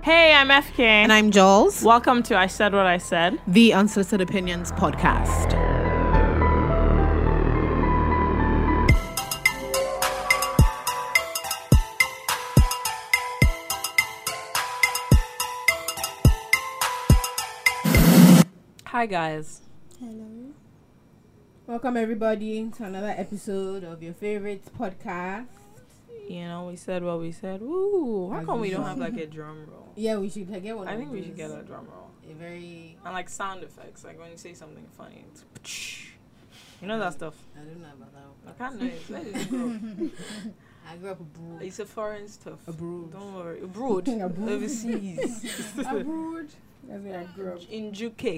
Hey, I'm FK. And I'm Jules. Welcome to I Said What I Said, The Unsolicited Opinions podcast. Hi, guys. Hello. Welcome everybody to another episode of your favorite podcast. You know, we said what we said. Woo! How As come we don't usual. have like a drum roll? Yeah, we should get one. I of think we should those. get a drum roll. A very. And like sound effects, like when you say something funny. It's you know that stuff? I don't know about that. I can't know it. Let it grow. I grew up abroad. It's a foreign stuff. Abroad. Don't worry. Abroad. Abroad. Overseas. Abroad. That's where I grew up. In UK.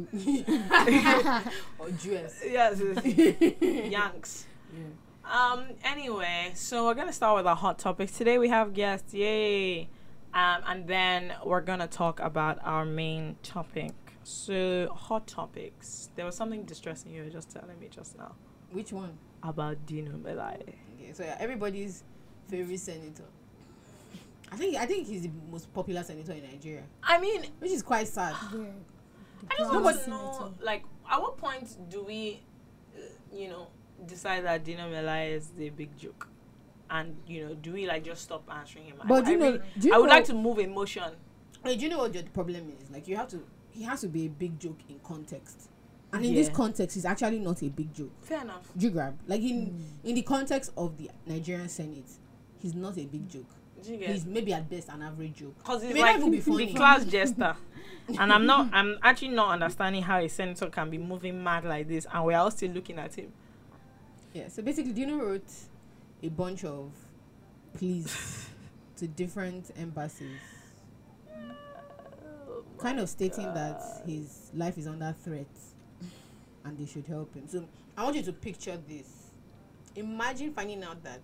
Or US. Yes. It's Yanks. Yeah. Anyway, so we're gonna start with our hot topics. Today we have guests, yay. And then we're gonna talk about our main topic. So hot topics. There was something distressing you were just telling me just now. Which one? About Dino Melaye. Okay, so everybody's favorite senator. I think he's the most popular senator in Nigeria, I mean, which is quite sad. I just want to know, like, at what point do we, decide that Dino Melaye is the big joke? And, do we, like, just stop answering him? But I would like to move emotion. Wait, do you know what the problem is? Like, he has to be a big joke in context. And in this context, he's actually not a big joke. Fair enough. Do you grab? Like, in the context of the Nigerian Senate, he's not a big joke. He's maybe at best an average joke. Because he's may like not even be funny. the class jester. And I'm actually not understanding how a senator can be moving mad like this and we're all still looking at him. Yeah, so basically, Dino wrote a bunch of pleas to different embassies, kind of stating that his life is under threat and they should help him. So I want you to picture this. Imagine finding out that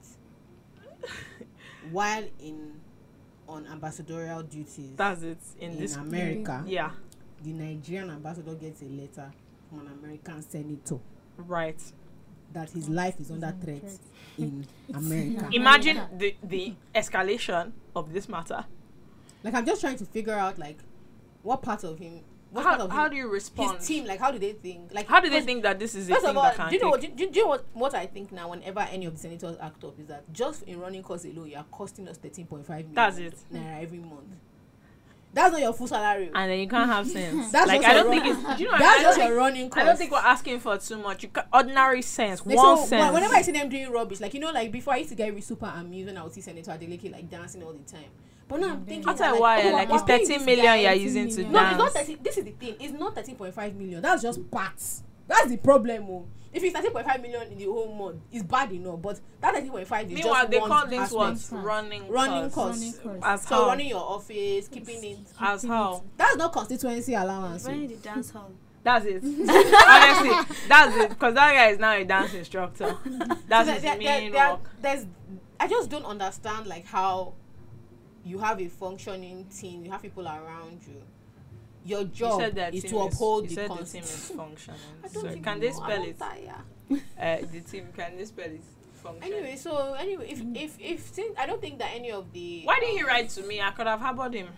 while on ambassadorial duties That's it. In this America, yeah. the Nigerian ambassador gets a letter from an American senator Right. that his life is under threat in America. Imagine the escalation of this matter. Like, I'm just trying to figure out, like, what part of him, How do you respond? his team, like, how do they think? Like, How do they think that this is a first thing of all, that can do you know take? what I think now? Whenever any of the senators act up, is that just in running costs alone, you are costing us 13.5 million. That's it. Naira every month. That's not your full salary. And then you can't have sense. That's like just I don't your think it's. Do you know? That's I don't just think, your running cost. I don't think we're asking for too much. Ordinary sense, Like, one so, sense. whenever I see them doing rubbish, like, like before I used to get really super amused when I would see Senator Adeleke like dancing all the time. But now I'm thinking, After a like, while, oh, like we're it's paying 13 this million guy you're 13 using to million. dance. No, it's not 13. This is the thing. It's not 13.5 million. That's just parts. That's the problem. Oh. If it's 13.5 million in the whole month, it's bad enough. But that 13.5 is Meanwhile, just they one call this aspect. what running costs. As So how? running your office, keeping it. As how? That's not constituency allowance. Running the dance hall. That's it. Honestly, that's it. Because that guy is now a dance instructor. That's So his there- main there- work. I just don't understand, like, how you have a functioning team, you have people around you. Your job You said that is team to uphold you the said the team constitution. is functioning. I don't So even can they know. spell I'm it? tired. The team, can they spell it? Function. Anyway, if since I don't think that any of the Why didn't he write to me? I could have harbored him.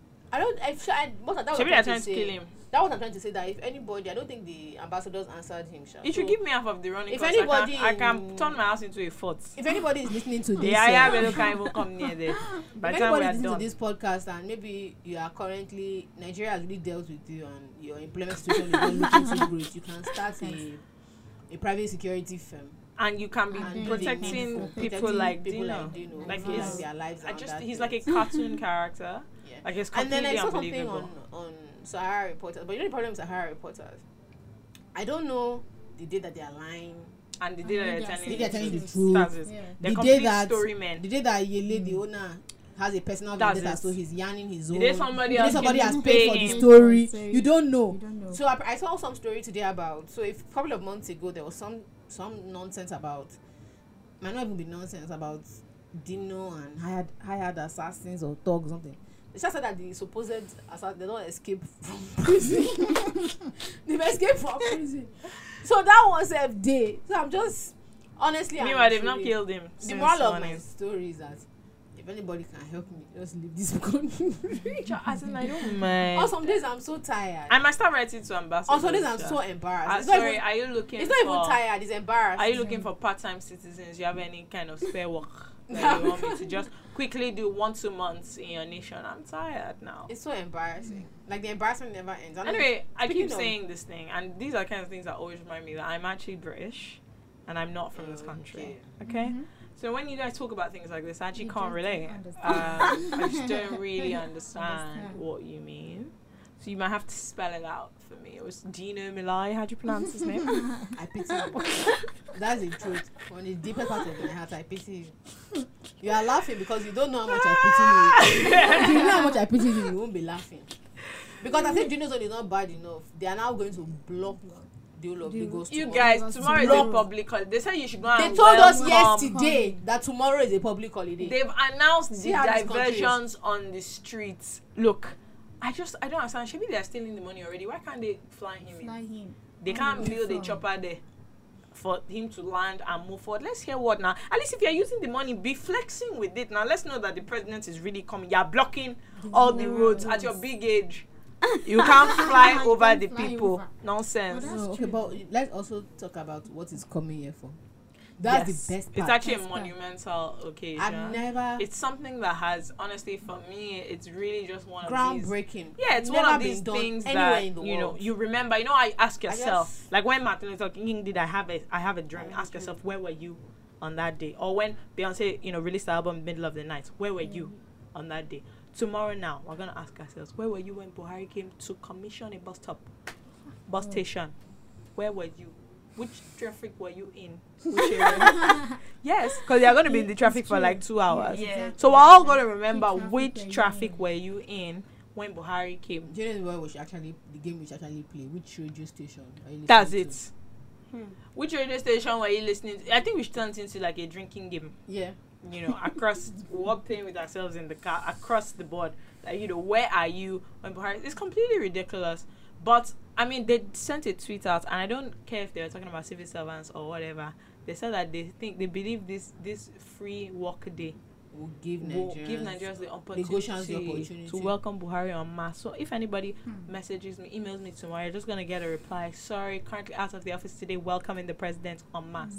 what that was Should we I'm trying to say. kill him? That was I'm trying to say, that if anybody, I don't think the ambassadors answered him. You should give me half of the running if cost. anybody I can turn my house into a fort. If anybody is listening to this, The Ayabelo can't even come near there. By if the time we anybody are is listening done. to this podcast and maybe you are currently, Nigeria has really dealt with you and your employment situation is not looking too great, you can start a private security firm. And you can be And protecting people like Dino. Like who he's, their lives are under he's like a threat. cartoon character. Yeah. Like it's And then completely I saw something unbelievable. on Sahara Reporters, but you know the problem with Sahara Reporters, I don't know the day that they are lying, And the day that they're telling the truth. truth. That's it. Yeah. They're the complete day that story men. the day that Yele, the owner, has a personal That's vendetta, it. so he's yarning his The own. day somebody The day else somebody came has to paid for pay the him. story, So you don't know. You don't know. So I saw some story today about, so a couple of months ago there was some nonsense about, might not even be nonsense, about Dino and hired assassins or thugs or something. They just said that the supposed assassins, they don't escape from prison. They've escaped from prison. So that was a day. So I'm just, honestly, Meanwhile, they've not killed him. the since moral of my morning. story is that If anybody can help me, just leave this country. As in, I don't mind. On some days I'm so tired. I might start writing to ambassadors. On some days I'm so embarrassed. It's sorry, even, are you looking? it's not even tired. It's embarrassed. Are you looking for part-time citizens? You have any kind of spare work that you want me to just quickly do 1-2 months in your nation? I'm tired now. It's so embarrassing. Like the embarrassment never ends. Anyway, I keep Speaking of- saying this thing, and these are kind of things that always remind me that I'm actually British, and I'm not from this country. Okay. So when you guys talk about things like this, I actually You can't just relate. don't understand. I just don't really understand Understand. what you mean. So you might have to spell it out for me. It was Dino Milai. How'd you pronounce his name? I pity you. That's the truth. On the deepest part of my heart, I pity you. You are laughing because you don't know how much I pity you. If you know how much I pity you, you won't be laughing. Because I think Junior Zone is not bad enough. They are now going to block the whole of Lagos. You tomorrow. guys, tomorrow is a public holiday. They said you should go They and told us welcome- yesterday that tomorrow is a public holiday. They've announced See the how this country is. diversions on the streets. Look, I don't understand. Maybe they're stealing the money already. Why can't they fly him in? Fly him. They can't build a from. chopper there for him to land and move forward. Let's hear what now. At least if you're using the money, be flexing with it. Now let's know that the president is really coming. You're blocking all the roads at your big age. You can't fly You over can't the fly people. over. Nonsense. Well, No, That's okay, true. but let's also talk about what is coming here for. That's Yes. the best part. It's actually a Best part. monumental occasion. I've never It's something that has, honestly, for me, it's really just one of these. groundbreaking. Yeah, it's Never one of been these done things anywhere that in the you know world. you remember. You know, I ask yourself, just- like when Martin Luther King did, I have a dream. Ask yourself, where were you on that day? Or when Beyonce, released the album Middle of the Night, where were you on that day? Tomorrow, now we're gonna ask ourselves, where were you when Buhari came to commission a bus station? Where were you? Which traffic were you in? Which area? Yes, because you're going to be in the traffic for like 2 hours. Yeah, exactly. So we're all going to remember Which traffic were which you traffic in? were you in when Buhari came. Do you know where we should actually the game we should actually play? Which radio station? Are you That's listening it. to? Which radio station were you listening to? I think we should turn it into like a drinking game. Yeah. Across we're playing with ourselves in the car across the board. Like, where are you when Buhari? It's completely ridiculous. But I mean, they sent a tweet out, and I don't care if they were talking about civil servants or whatever. They said that they believe this free work day We'll give will Nigerians, give Nigerians the Lagosians the opportunity opportunity to welcome Buhari en masse. So if anybody messages me, emails me tomorrow, you're just gonna get a reply. Sorry, currently out of the office today. Welcoming the president en masse.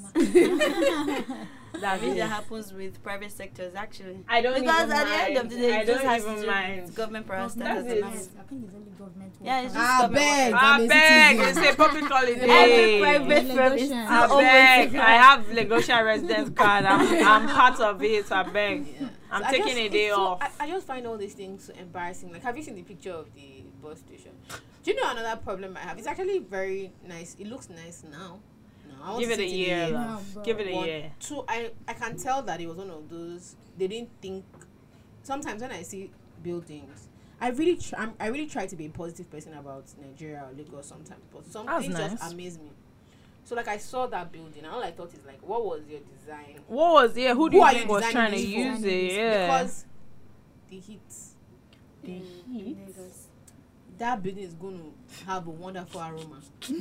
That's Maybe it. that happens with private sectors actually. I don't Because even at the end of the day, I it just don't has to even do mind. with government That's parastatals it. and all. I think it's only government. Yeah, it's workers. just I government beg. workers. I I'm a beg. It's citizen. a public holiday. Every private Lagosian. firm is I always beg. I have Lagosian residence card. I'm part of it. I beg. Yeah. I'm So I taking just- a day it's so- off. I just find all these things so embarrassing. Like, have you seen the picture of the bus station? Do you know another problem I have? It's actually very nice. It looks nice now. No, I want Give to it a sit in year, No, love. but- Give it a But year. two, I can tell that it was one of those. They didn't think. Sometimes when I see buildings, I really try to be a positive person about Nigeria or Lagos sometimes, but some That's things nice. just amaze me. So like I saw that building, and all I thought is like, what was your design? What was Who Who do you are think you was trying to designing use this for? it? Yeah. Because the heat, The in heat. Lagos. that building is going to have a wonderful aroma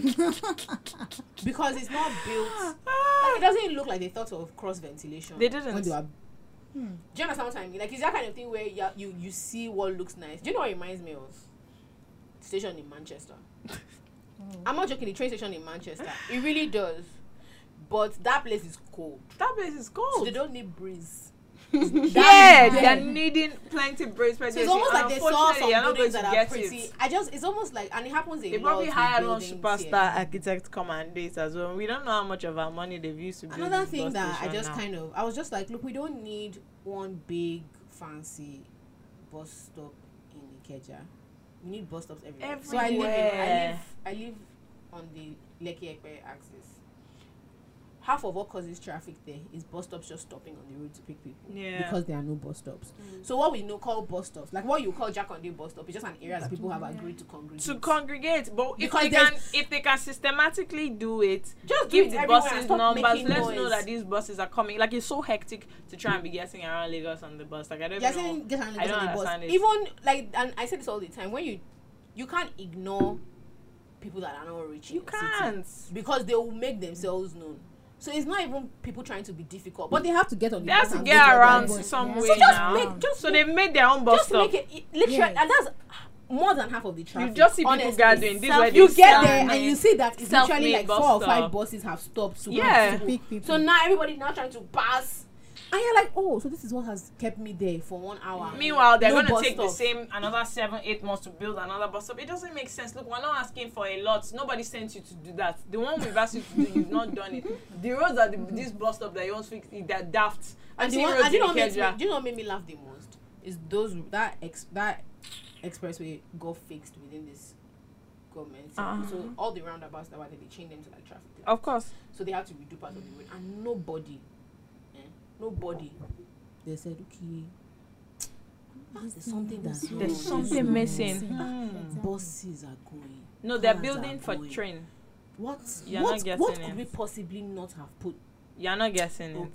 because it's not built. Like, it doesn't look like they thought of cross ventilation. They didn't. When they were. Do you understand what I mean? Like, it's that kind of thing where you see what looks nice. Do you know what it reminds me of? Station in Manchester. I'm not joking. The train station in Manchester. It really does. But that place is cold. That place is So cold. they don't need breeze. Yeah, That is they're there. needing plenty breeze. So it's almost like they saw some you're not going buildings to that are get pretty. it. It's almost like, and it happens a They lot. probably with hired one buildings superstar here. architect come and do it as well. We don't know how much of our money they've used to build Another this thing bus that I station just now. I was just like, look, we don't need one big fancy bus stop in Ikeja. We need bus stops everywhere. So Everywhere. I live on the Lekki Ekpe axis. Half of what causes traffic there is bus stops just stopping on the road to pick people. Yeah. Because there are no bus stops. So what we know call bus stops, like what you call Jakonde bus stop, is just an area that people have agreed to congregate. To congregate, but Because if they can systematically do it, just give it the everywhere and buses stop numbers. making Let's noise. know that these buses are coming. Like, it's so hectic to try and be getting around Lagos on the bus. Like, I don't You're even know. saying get on I don't the bus. understand it. Even like, and I say this all the time, when you can't ignore people that are not rich. in You the city can't. because they will make themselves known. So it's not even people trying to be difficult, but they have to get on the They have bus to and get go to their around point. some Yeah. way So just now. make- just so they've made their own bus Just to stop. make it literally, Yes. and that's more than half of the You traffic. just see people honestly. gathering. This is where You they get stand. there and you see that it's literally Self-made like bus 4 or 5 stop. buses have stopped. To Yeah. go. Big people. So now everybody's now trying to pass, and you're like, oh, so this is what has kept me there for 1 hour. Meanwhile, they're No going to bus take the stop. same another 7-8 months to build another bus stop. It doesn't make sense. Look, we're not asking for a lot. Nobody sent you to do that. The one we've asked you to do, you've not done it. The roads that this bus stop that you want to fix, they're daft. And I've seen do roads you in know Ikeja. what made me laugh the most? Is that expressway got fixed within this government. So all the roundabouts that were there, they changed them to like traffic lights. Of course. So they had to redo part of the road, and nobody. They said, okay, there's something that's wrong. There's something missing. Buses are going. No, they're cars building are for going. train. What? You're what? not guessing What it. could we possibly not have put? You're not guessing it.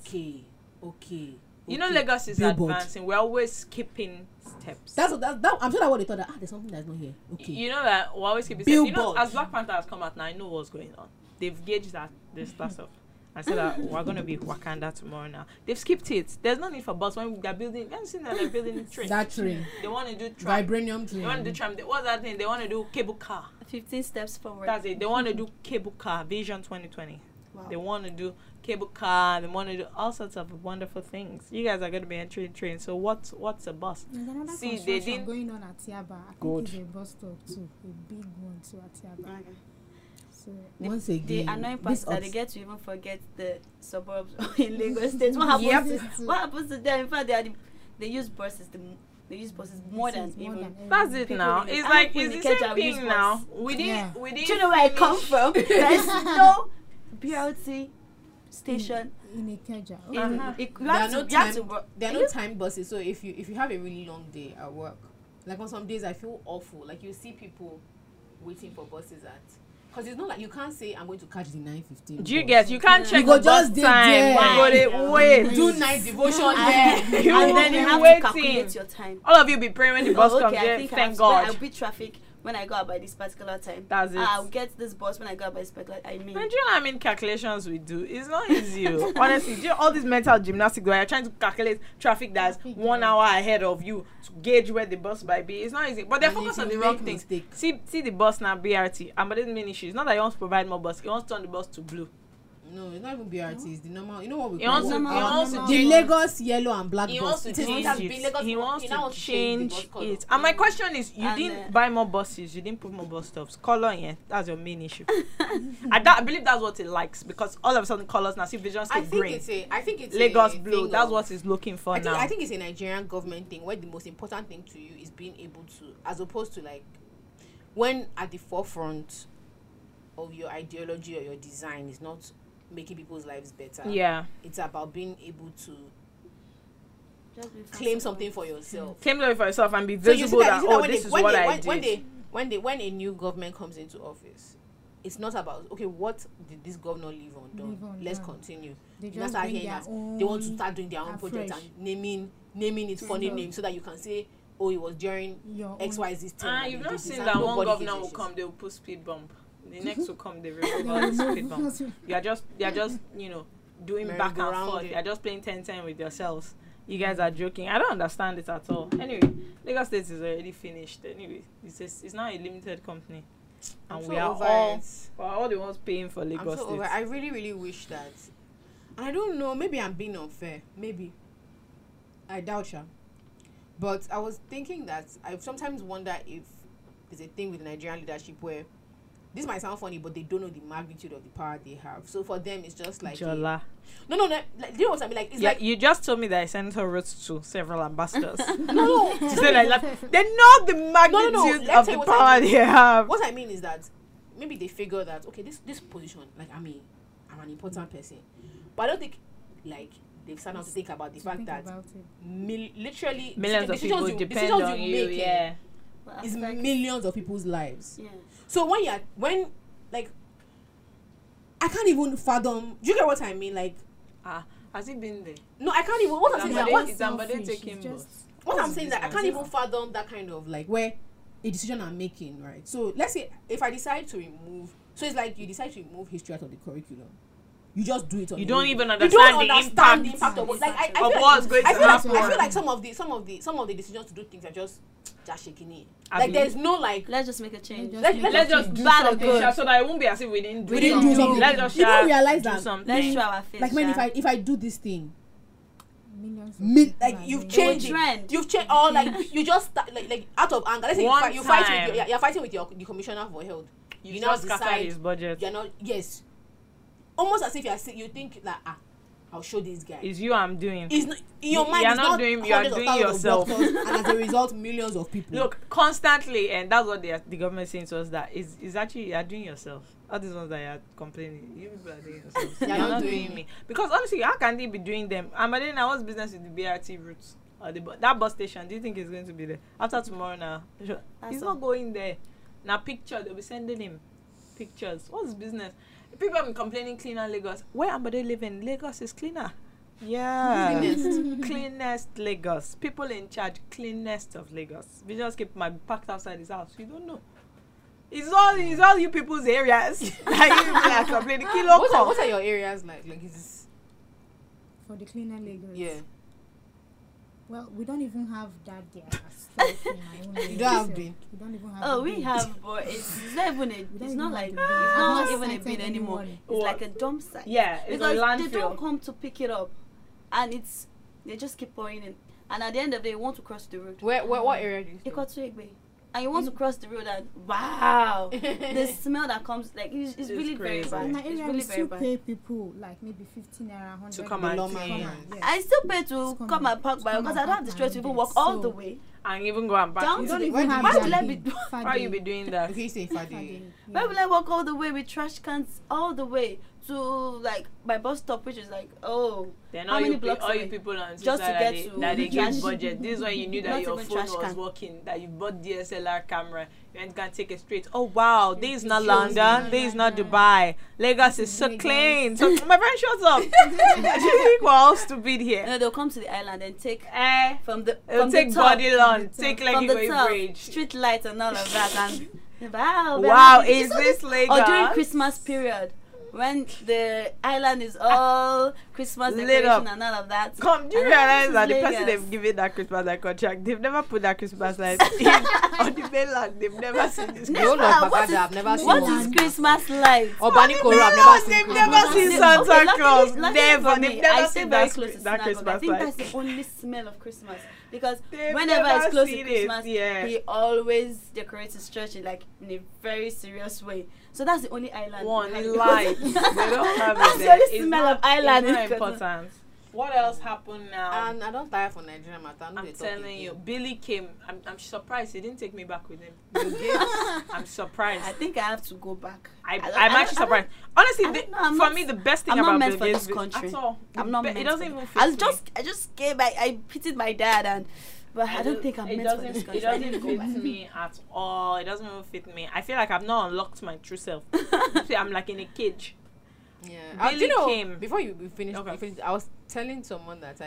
Okay. You know, okay. Lagos is Billboard. advancing. We're always skipping steps. That, I'm sure that what they thought that there's something that's not here. Okay. You know that we're always keeping steps. You know, Billboard. as Black Panther has come out now, I know what's going on. They've gauged that this stuff. I said that we're gonna be Wakanda tomorrow now. They've skipped it. There's no need for bus when they're building. Have you seen that they're building a train? That train. They want to do tram. Vibranium train. They want to do tram. What's that thing? They want to do cable car. 15 steps forward. That's it. They want to do cable car. Vision 2020. Wow. They want to do cable car. They want to do all sorts of wonderful things. You guys are going to be entering train. So what's a bus? There's another See, they construction didn't- going on at Tiaba. I Good. think it's a bus stop too. A big one too at Tiaba. Okay. So Once The again, annoying part this is that they ups- get to even forget the suburbs in Lagos State. What happens? What happens to them? In fact, they use buses. They use buses more than even. That's it People now. in the- It's I'm like in it's the the Ikeja, same we use thing bus. now. We Yeah. didn't. Do you know where I come from? There's no BRT station. in Ikeja. In, Uh-huh. you There are have no to, you have time. to work. There are no time buses. So if you have a really long day at work, like on some days I feel awful. Like you see people waiting for buses at. Because it's not like you can't say I'm going to catch the 9:15. Do you get? You can't check You go the bus just dey time. there. You go dey Yeah. wait. do night devotion there. You And will then be you have waiting. to calculate your time. All of you be praying when the bus Oh, comes. I Yeah, think thank I'll God. beat traffic when I go out by this particular time. That's it. I'll get this bus when I go out by this particular. I mean, And do you know how many calculations we do? It's not easy. Honestly, do you know all this mental gymnastics where you're trying to calculate traffic that's 1 hour ahead of you to gauge where the bus might be? It's not easy. But they're And if focused on you the wrong make things. mistake- See the bus now, BRT. And but there's main issue. It's not that he wants to provide more bus. He wants to turn the bus to blue. No, it's not even BRT. It's the normal. You know what we He call wants it? to. He normal- wants to normal- The change. Lagos yellow and black He bus. wants to It is change not it. Lagos He bus. wants He now to wants change the bus colour. it. And my question is, you And, didn't buy more buses. You didn't put more bus stops. Color, yeah, that's your main issue. I believe that's what it likes because all of a sudden colors now see Vision I State think green, I think it's Lagos a blue. thing That's of- what it's looking for now. I think it's a Nigerian government thing where the most important thing to you is being able to, as opposed to like when at the forefront of your ideology or your design is not making people's lives better. Yeah. It's about being able to just be claim flexible. something for yourself. Claim it for yourself and be So you visible see that, you see oh, when this they- is when what they- I when- did. when a new government comes into office, it's not about okay, what did this governor leave undone? Leave undone. Let's continue. they You now just start bring hearing their that own. they want to start doing their own project afresh. and naming it funny names so that you can say, oh, it was during Your own- XYZ's time. that You've they not did seen this, and that one nobody governor gives a will shit. come, they will put speed bump. The next will come, they remove all the speed bump. You're just doing back and Merry-go-round forth. it. You're just playing 10-10 with yourselves. You guys are joking. I don't understand it at all. Anyway, Lagos State is already finished. Anyway, it's not a limited company. I'm And so we are over all it. we're all the ones paying for I'm Lagos so over. State. I really, really wish that. I don't know. Maybe I'm being unfair. Maybe. I doubt ya. But I was thinking that I sometimes wonder if there's a thing with the Nigerian leadership where this might sound funny, but they don't know the magnitude of the power they have. So for them, it's just like Jola. no. Like, do you know what I mean? Like it's Yeah, like you just told me that I sent her wrote to several ambassadors. no. To say like that. They know the magnitude Let of me tell the you what I power mean. they have. What I mean is that maybe they figure that okay, this position, like I'm an important person, but I don't think like they've started to think about the fact Think that about it. literally Millions of decisions people you- depend decisions on you. make, Yeah. Well, is affects- millions of people's lives. Yeah. So when like I can't even fathom. Do you get what I mean? Like Has it been there? no, I can't even. What I'm saying is that what, Is Ambade Selfish, taking it's just- bus? what what's I'm saying the that I can't business? even fathom that kind of like where a decision I'm making, right? So let's say if I decide to remove, so it's like you decide to remove history out of the curriculum, you just do it. On You your don't own. even You understand don't the understand the impact impact of what. Like I of feel what's like, going I to feel like happen. I feel like some of the decisions to do things are just shaking it. Like Abi. there's no like. Let's just make a change. Let's just do Bad or something, good. sha, so that it won't be as if we didn't do We didn't do something. something. Let's just You don't sha, realize do that. something. Let's show our face. Like man, sha. if I do this thing, Millions of like people are you've doing changed It it. will trend. You've changed, or like you just start, like out of anger. Let's say One you fight time. with you're fighting with the commissioner for health. You now just scattered decide his budget. you're not. Yes, almost as if you think like I'll show this guy. It's you I'm doing. It's not, in your mind. You're It's not not doing- you're hundreds of doing thousands of yourself. doctors, and as a result, millions of people. Look, constantly, and that's what the government saying to us, that is actually you're doing yourself. All these ones that you're complaining, you people are doing yourselves. You're not doing me. Because honestly, how can they be doing them? And by then, what's business with the BRT routes? Or that bus station, do you think it's going to be there? After tomorrow now, he's not going there. Now picture, they'll be sending him pictures. What's business? People have been complaining cleaner Lagos. Where am I living? Lagos is cleaner. Yeah. Cleanest Lagos. People in charge, cleanest of Lagos. We just keep my packed outside his house. You don't know. It's all you people's areas. Like you are complaining. Kilo what are your areas like? Like is for the cleaner Lagos. yeah. Well, we don't even have that there stuff in my own area. You don't have so bin? We don't even have. Oh, the we bin. have, but it's not even a. We don't It's even not have like the it's bin. I've not not even a cited bin anymore. anyone. It's like a dump site. Yeah, it's a Because landfill. they don't come to pick it up, and they just keep pouring it. And at the end of the day, you want to cross the road. Where what area do you You stay? got to Egbe. And you want to cross the road and wow, the smell that comes like it's really very crazy. bad. In my It's area, really we very still bad. pay people like maybe 15 naira, 100 To come The and lawman. clean. Come and- yes. I still pay to Come come and- and park by come because and I don't have park the strength to and even get walk all the so- way. And even go and back. Down We to don't the- even have why that will I be bin. Why you be doing that? Okay, you say Fade. Why will I walk all the way with trash cans all the way to like my bus stop, which is like Then how all many you blocks all you away? people on Just to Twitter get that to they the give trash. budget. This is when you knew that Not your even phone trash was can. working, that you bought DSLR camera, you went can take it straight. Oh wow, this is not shows London, me. this is not Dubai. Lagos is so Lagos. clean. So my friend, shut up. I just think we're all stupid here. No, they'll come to the island and take It'll from the take top, body lawn, take from Lekki the Way top, Bridge. street lights and all of that, and wow, Wow, baby, is it's all this Lagos? Or during Christmas period, when the island is all Christmas Lit decoration up. and all of that. Come, do you And realize this that the is person Lagos. they've given that Christmas light contract, they've never put that Christmas light in, on the mainland. They've never seen this. The whole Ah, of what Bagada, I've never seen What one. is Christmas light? Or Banikoro, I've never seen. They've Christmas. never seen Okay, Santa luckily- Claus. luckily Never. for me, They've never I stay seen very that, close to that synagogue. I Christmas think light. that's the only smell of Christmas because They've whenever never it's close to seen it, Christmas, yeah. he always decorates his church in a very serious way. So that's the only island. One, we have in in light. Coast. They don't have That's it the there. only It's smell not- of island It's not in Coast. important. What else happened now? And I don't tire for Nigeria matter. I'm telling you, Billy came. I'm surprised he didn't take me back with him. I'm surprised. I think I have to go back. I'm don't- actually surprised. Honestly, I don't know, I'm for not- me, the best thing I'm not about meant Bill for Gates this country. at all. I'm not It meant doesn't for even it. fit me. I just came. I pitied my dad, but I don't think I'm it meant for doesn't, this country. It I need doesn't to go fit back. me at all. It doesn't even fit me. I feel like I've not unlocked my true self. See, I'm like in a cage. Yeah. Billy Do you know, came. before you finish, Okay. I was telling someone that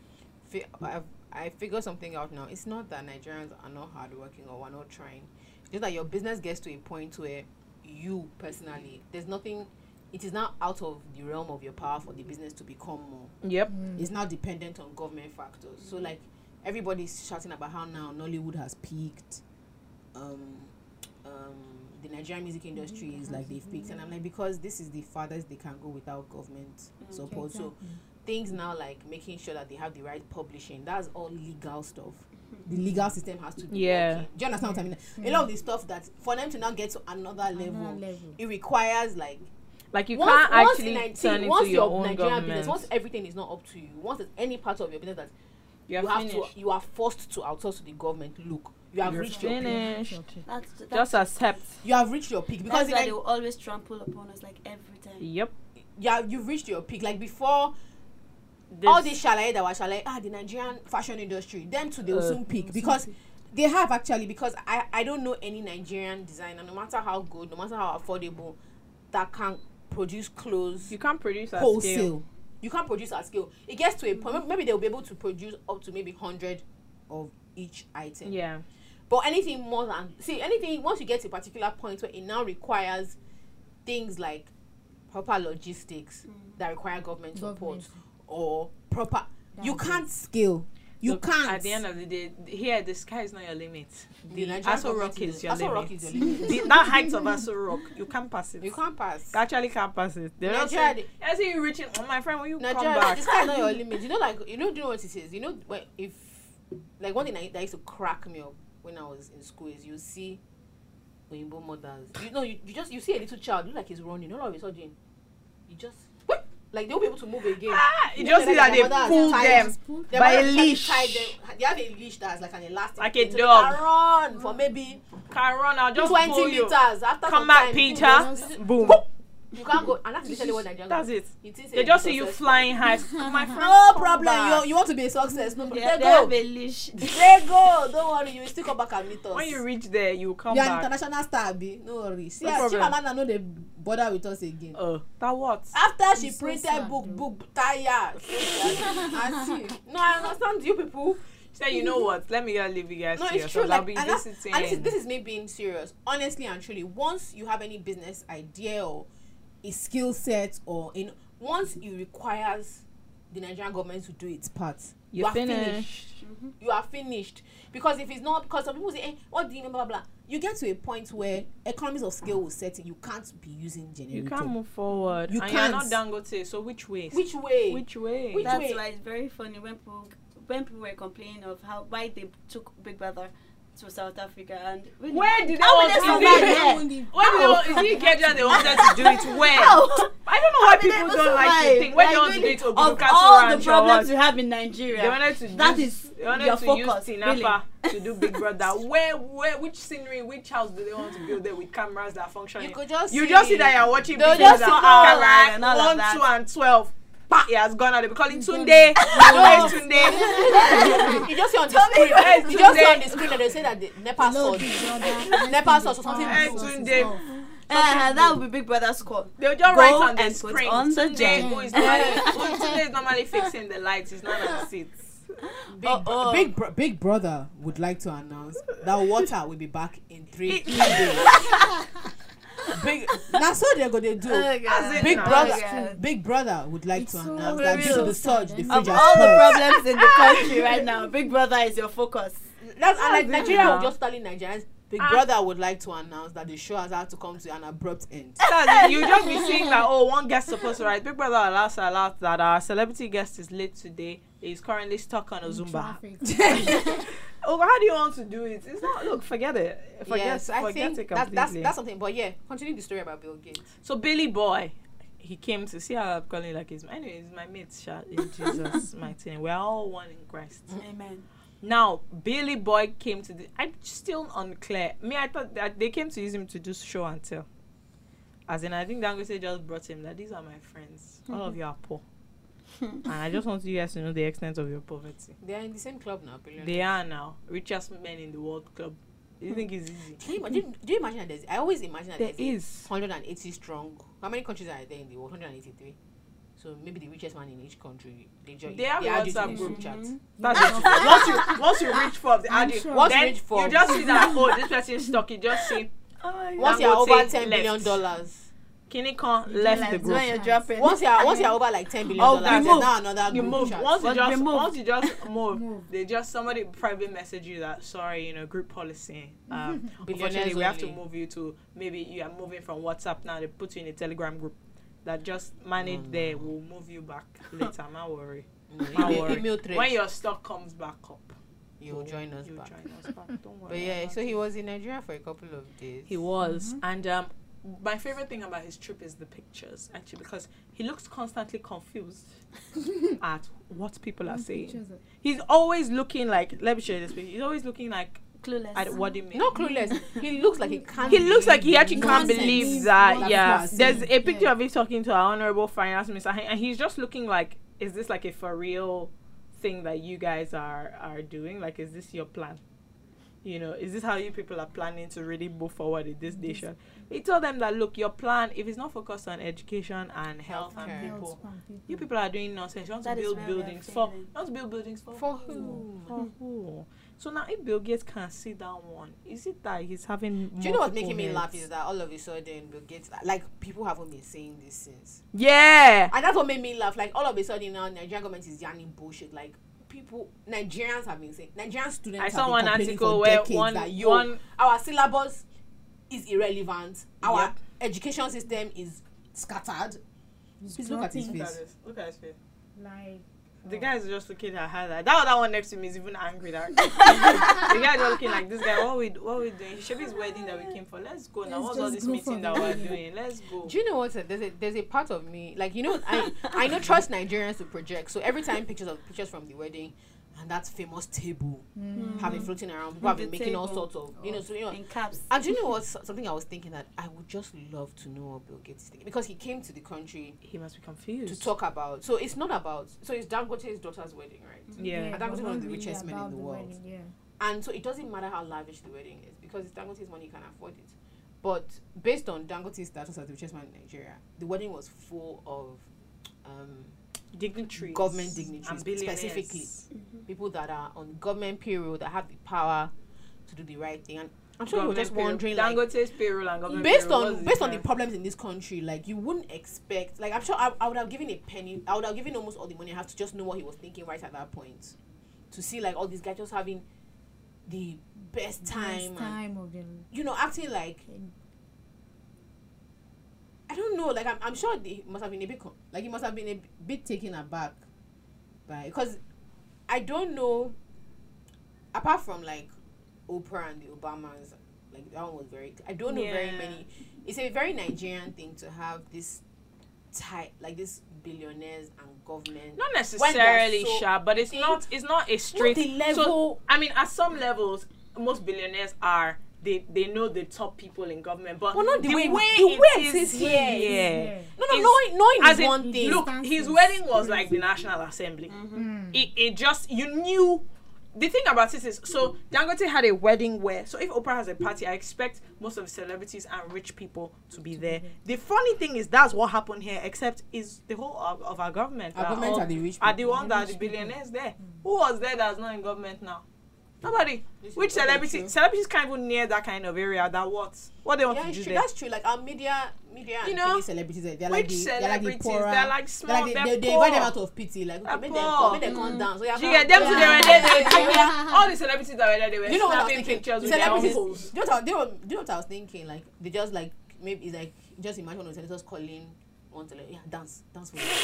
I figured something out now. It's not that Nigerians are not hardworking or we're not trying. It's just that your business gets to a point where you personally, there's nothing. It is now out of the realm of your power for the business to become more. Yep. It's now dependent on government factors. So like everybody's shouting about how now Nollywood has peaked. The Nigerian music industry is like they've peaked, and I'm like, because this is the farthest they can go without government support. So things now like making sure that they have the right publishing, that's all legal stuff. The legal system has to be Yeah. working. Do you understand what I mean? A lot of the stuff that for them to now get to another level, it requires like Like you once can't actually in turn into once your your own Nigerian government. business, once everything is not up to you, once there's any part of your business that You're you have finished. to, you are forced to outsource to the government. Look, you have You're reached your peak. finished. That's Just accept. You have reached your peak because because why like, they will always trample upon us like every time. Yep. yeah, you've reached your peak. Like before, This, all this shalaye that was shalaye, the Nigerian fashion industry, them too, they will soon peak because they have actually. Because I don't know any Nigerian designer, no matter how good, no matter how affordable, that can produce clothes you can't produce at wholesale. scale. You can't produce at scale. It gets to a point. Maybe they'll be able to produce up to maybe 100 of each item. Yeah. But anything more than anything once you get to a particular point where it now requires things like proper logistics that require government support Government. or proper, you That's can't scale. You Look, can't. At the end of the day, here the sky is not your limit. The The Nigerian Aso government Rock is your Aso limit. Rock is your limit. That height of Aso Rock, you can't pass it. You can't pass. You actually can't pass it. They don't Nigeria, say, I see you reaching. Oh, my friend, when you come Nigeria, back. this guy is not your limit. You know, like, do you know what it is? You know, if, like, one thing that used to crack me up when I was in school is you see Oyinbo mothers. You know, you see a little child, look like he's running. All of a sudden, you just, like, they won't be able to move again. You just see that they pull them Their by a mother has leash. tied them. They have a leash that has like an elastic. Like a so dog. They can run for maybe Can run, I'll just 20 pull you. meters. After Come some back, time, Peter. just- Boom. You can't go. And that's literally what Nigeria. That's it. It is They a just see you successful. flying high. My friend, No come problem. back. You want to be a success. No, but Yeah, they they go. have a leash. They go. Don't worry. You will still come back and meet us. When you reach there, you come You're an back. international star, Abi. No worry. See, No as problem. Chimamanda no dey bother with us again. That what? After she so printed sad, book, though. tire. I see. No, I understand you people. Say, you know what? Let me just leave you guys No, to it's true. yourselves. Like, I'll be and that's- visiting. and this is me being serious. Honestly and truly, once you have any business idea or a skill set once it requires the Nigerian government to do its part, you You're are finished. finished. You are finished. Because if it's not, because some people say, what do you mean, blah, blah, blah. You get to a point where economies of scale will set in. You can't be using generator. You can't move forward. You and can't. You're not Dangote, so which way? Which way? Which way? Which That's way? why it's very funny when people were complaining of why they took Big Brother to South Africa and really, Where did they how want many to survive do there? it? Is it Ikeja they wanted to do it? Where? How? I don't know why How did people they don't like to survive? think. Where they Like, want to do really, it to of Bukatu all the Ranch or problems what? we have in Nigeria, They wanted to that use, is they wanted your to focus, use really. Tinapa to do Big Brother. Where, which scenery, which house do they want to build there with cameras that function? You could just You just see that you're watching They'll Big just Brother. see Caroline and all of 1, that. 2, and 12. He has gone out. They be calling Tunde. Where is Tunde? You just see on the screen. Yes, You just see today. on the screen that they say that the NEPA Hello, source. Big Brother. Nepa sauce or something Hey, blue. Tunde. that would be Big Brother's score. They'll just Go write on the and put screen. on the Tunde, jet. who is Tunde is normally fixing the lights. He's not on the seats. Big Brother would like to announce that water will be back in 3 days. That's what they're gonna do. As in Big now. Brother, God. Big Brother would like It's to so announce that due to real. the surge, the Of fridge Of has all the spoiled. problems in the country right now, Big Brother is your focus. That's and like it Nigeria now. will just telling Nigerians. Big Ah. Brother would like to announce that the show has had to come to an abrupt end. That's it. You just be seeing that, oh, one guest supposed to write. Big Brother allows that our celebrity guest is late today. He's currently stuck on a Zumba. Traffic. Oh, how do you want to do it? It's not. Look, forget it. Yes, I forget think it that's completely. that's something. But yeah, continue the story about Bill Gates. So Billy Boy, he came to see how I'm calling like his. Anyways, my mates, in Jesus' mighty name. We're all one in Christ. Amen. Now, Billy Boy came to the. I'm still unclear. I thought that they came to use him to do show and tell. As in, I think Dangote just brought him that these are my friends. All of you are poor. And I just want you guys to know the extent of your poverty. They are in the same club now, billionaires. They are now richest men in the world club. You think it's easy? Do you imagine that there's? I always imagine that There there's is. 180 strong. How many countries are there in the world? 183. So maybe the richest man in each country. They have add you to WhatsApp the group. chat. That's it. Once you reach for the I'm add sure. Once you then reach for- you just see that this person is stuck. You just see Oh my Once Dangote you're over $10 left. billion dollars. Kinikon left the group. when you're dropping. Once you're over like $10 billion Oh, dollars, you there's move. now another You group move. chat. Once you But just move, Move. they just somebody private message you that sorry, group policy. Unfortunately, Billionaires we have to only. move you to maybe you are moving from WhatsApp now. They put you in a Telegram group that just manage there. We'll move you back later. Not worry. Don't worry. Email thread. When your stock comes back up, You'll join us you'll back. join us back. Don't worry. But yeah, about so it. he was in Nigeria for a couple of days. He was, and my favorite thing about his trip is the pictures, actually, because he looks constantly confused at what people are saying. Pictures of- He's always looking like. Let me show you this picture. He's always looking like Clueless. at what he means. Not clueless. He looks like he can't. He looks like he actually believe can't nonsense. believe that. That's Yeah, what I see. there's a picture Yeah. of him talking to our honorable finance minister, and he's just looking like, is this like a for real thing that you guys are doing? Like, is this your plan? Is this how you people are planning to really move forward in this nation? He told them that, look, your plan, if it's not focused on education and health Healthcare. and people, Health you people are doing nonsense. You want That to is build where we are buildings for? failing. You want to build buildings for For whom? For who? So now, if Bill Gates can't see that one, is it that he's having? Do you know what's multiple making me laugh heads? is that all of a sudden Bill Gates, like people haven't been saying this since, Yeah. and that's what made me laugh. Like all of a sudden now, Nigerian government is yanning bullshit. Like people, Nigerians have been saying, Nigerian students I have saw been one complaining article for where decades one that our syllabus is irrelevant, our Yep. education system is scattered. Please look at his dropping. face. Look at his face. Like The guy is just looking at her like that. Other one next to me is even angry. That the guy is just looking like this guy. What we doing? It should be his wedding that we came for. Let's go now. Let's What's all just this go meeting for that the we're wedding. doing? Let's go. Do you know what? There's a part of me, like, you know, I know trust Nigerians to project. So every time pictures from the wedding and that famous table have been floating around, people have been The making all table. sorts of, you know, so you know. In caps. And do you know what? Something I was thinking that I would just love to know what Bill Gates is thinking, because he came to the country He must be confused. to talk about. So it's not about. So it's Dangote's daughter's wedding, right? Yeah. And Dangote is but one of not the really richest men in about the world. wedding, yeah. And so it doesn't matter how lavish the wedding is, because it's Dangote's money, you can afford it. But based on Dangote's status as the richest man in Nigeria, the wedding was full of Dignitaries. government dignitaries, and billionaires. specifically people that are on government payroll, that have the power to do the right thing. And I'm sure you were Government just payroll. wondering, like, Dangote's payroll and government based payroll, on what's based on the difference? problems in this country, like, you wouldn't expect, like, I'm sure I would have given a penny, I would have given almost all the money I have to just know what he was thinking right at that point, to see like all these guys just having the best time, Best time of the you know, acting like, I don't know, like, I'm sure he must have been a bit like, he must have been a bit taken aback by, because I don't know, apart from like Oprah and the Obamas, like that one was very, I don't know very Yeah. many. It's a very Nigerian thing to have this type, like this billionaires and government. Not When necessarily, they're so- sharp, but it's See? not a straight the level. So, I mean, at some levels, most billionaires are they know the top people in government, but Well, not the way it it is is here. here. No, Is- knowing as is in, one thing. Look, Stands his for wedding was like the National Assembly. Mm-hmm. It just, you knew. The thing about this is, so Dangote had a wedding where, so if Oprah has a party, I expect most of the celebrities and rich people to be there. The funny thing is, that's what happened here, except is the whole of our government. Our government are the rich Are the people. ones that are the billionaires there. Who was there that's not in government now? Nobody. This Which is okay, celebrity? true. Celebrities can't even near that kind of area. That what they want Yeah, to it's do true. there. That's true. Like our media You and know, TV celebrities, they're Which like the celebrities? poorer. They're like small. They're They're like they poor. invite them out of pity. Like, They're okay, poor. make them come down. So Do you get them to the yeah. yeah. All the celebrities that were there, they were You know what I was snapping thinking? pictures with The their celebrities. uncles. Do you know what I was thinking? Like, they just like, maybe it's like, just imagine one of the senators calling one to, like, yeah, dance with me.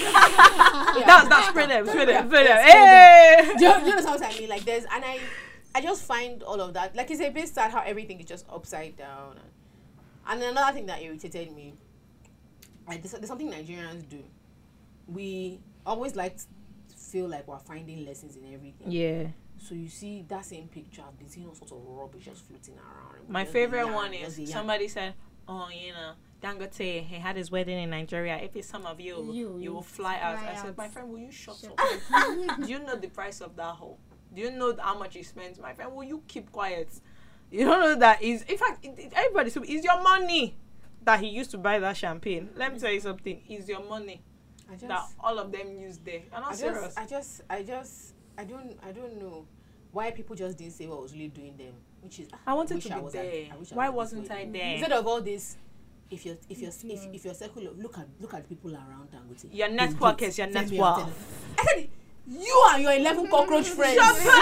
That's spray them. Yeah. Hey. Do you know what I mean? Like, there's, and I just find all of that, like, it's a bit sad how everything is just upside down. And another thing that irritated me, there's something Nigerians do. We always like to feel like we're finding lessons in everything. Yeah. So you see that same picture, I've been seeing all sorts of rubbish just floating around. My Just favorite the yarn, one just is the yarn. somebody said, "Oh, you know, Dangote, he had his wedding in Nigeria. If it's some of you will fly out." I said, "My friend, will you shut up? Do you know the price of that hole? Do you know how much he spends? My friend, will you keep quiet? You don't know that is, in fact, everybody, so it's your money that he used to buy that champagne. Let me tell you something. It's your money that all of them use there. I'm not serious. I don't know why people just didn't say what was really doing them, which is I wanted wish to I be was there. I wish I Why was this wasn't I way. there? Instead of all this, if you're circle, look at people around Dangote. Your network is your network. I said, you and your 11 cockroach friends.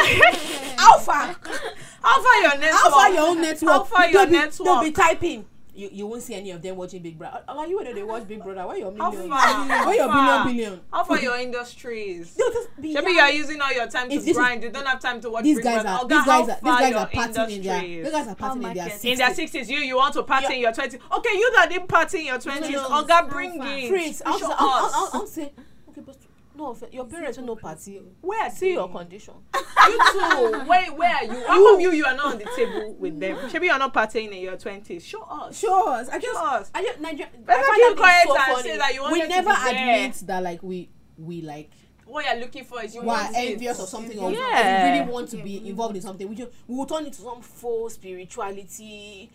Alpha Your network. Alpha your own network. How far your They'll be network? typing. You won't see any of them watching Big Brother. Are you whether they watch Big Brother? Where your How million? far? Where your How billion? How far your industries? They'll just be Maybe you are using all your time If to this grind. You don't have time to watch these Big guys Brother. are Oga, these how guys far are your partying in their industries? these guys are partying in their market. In their 60s. 60s, you want to party in your 20s. Okay, you that didn't party in your 20s. No, Oga, bring it. Prince, Show us. I'll say, okay, but no, your parents will no party. Where? See your condition. You too. Where are you? How come you are not on the table with them? Maybe you are not partying in your 20s. Show us. Show us. I Show us. just Nigeria. Better keep quiet and say that you wanted we to never be there. admit that, like, we like What you're looking for is you we're want it. envious of something, or Yeah. we really want to be involved in something. We will turn into some faux spirituality.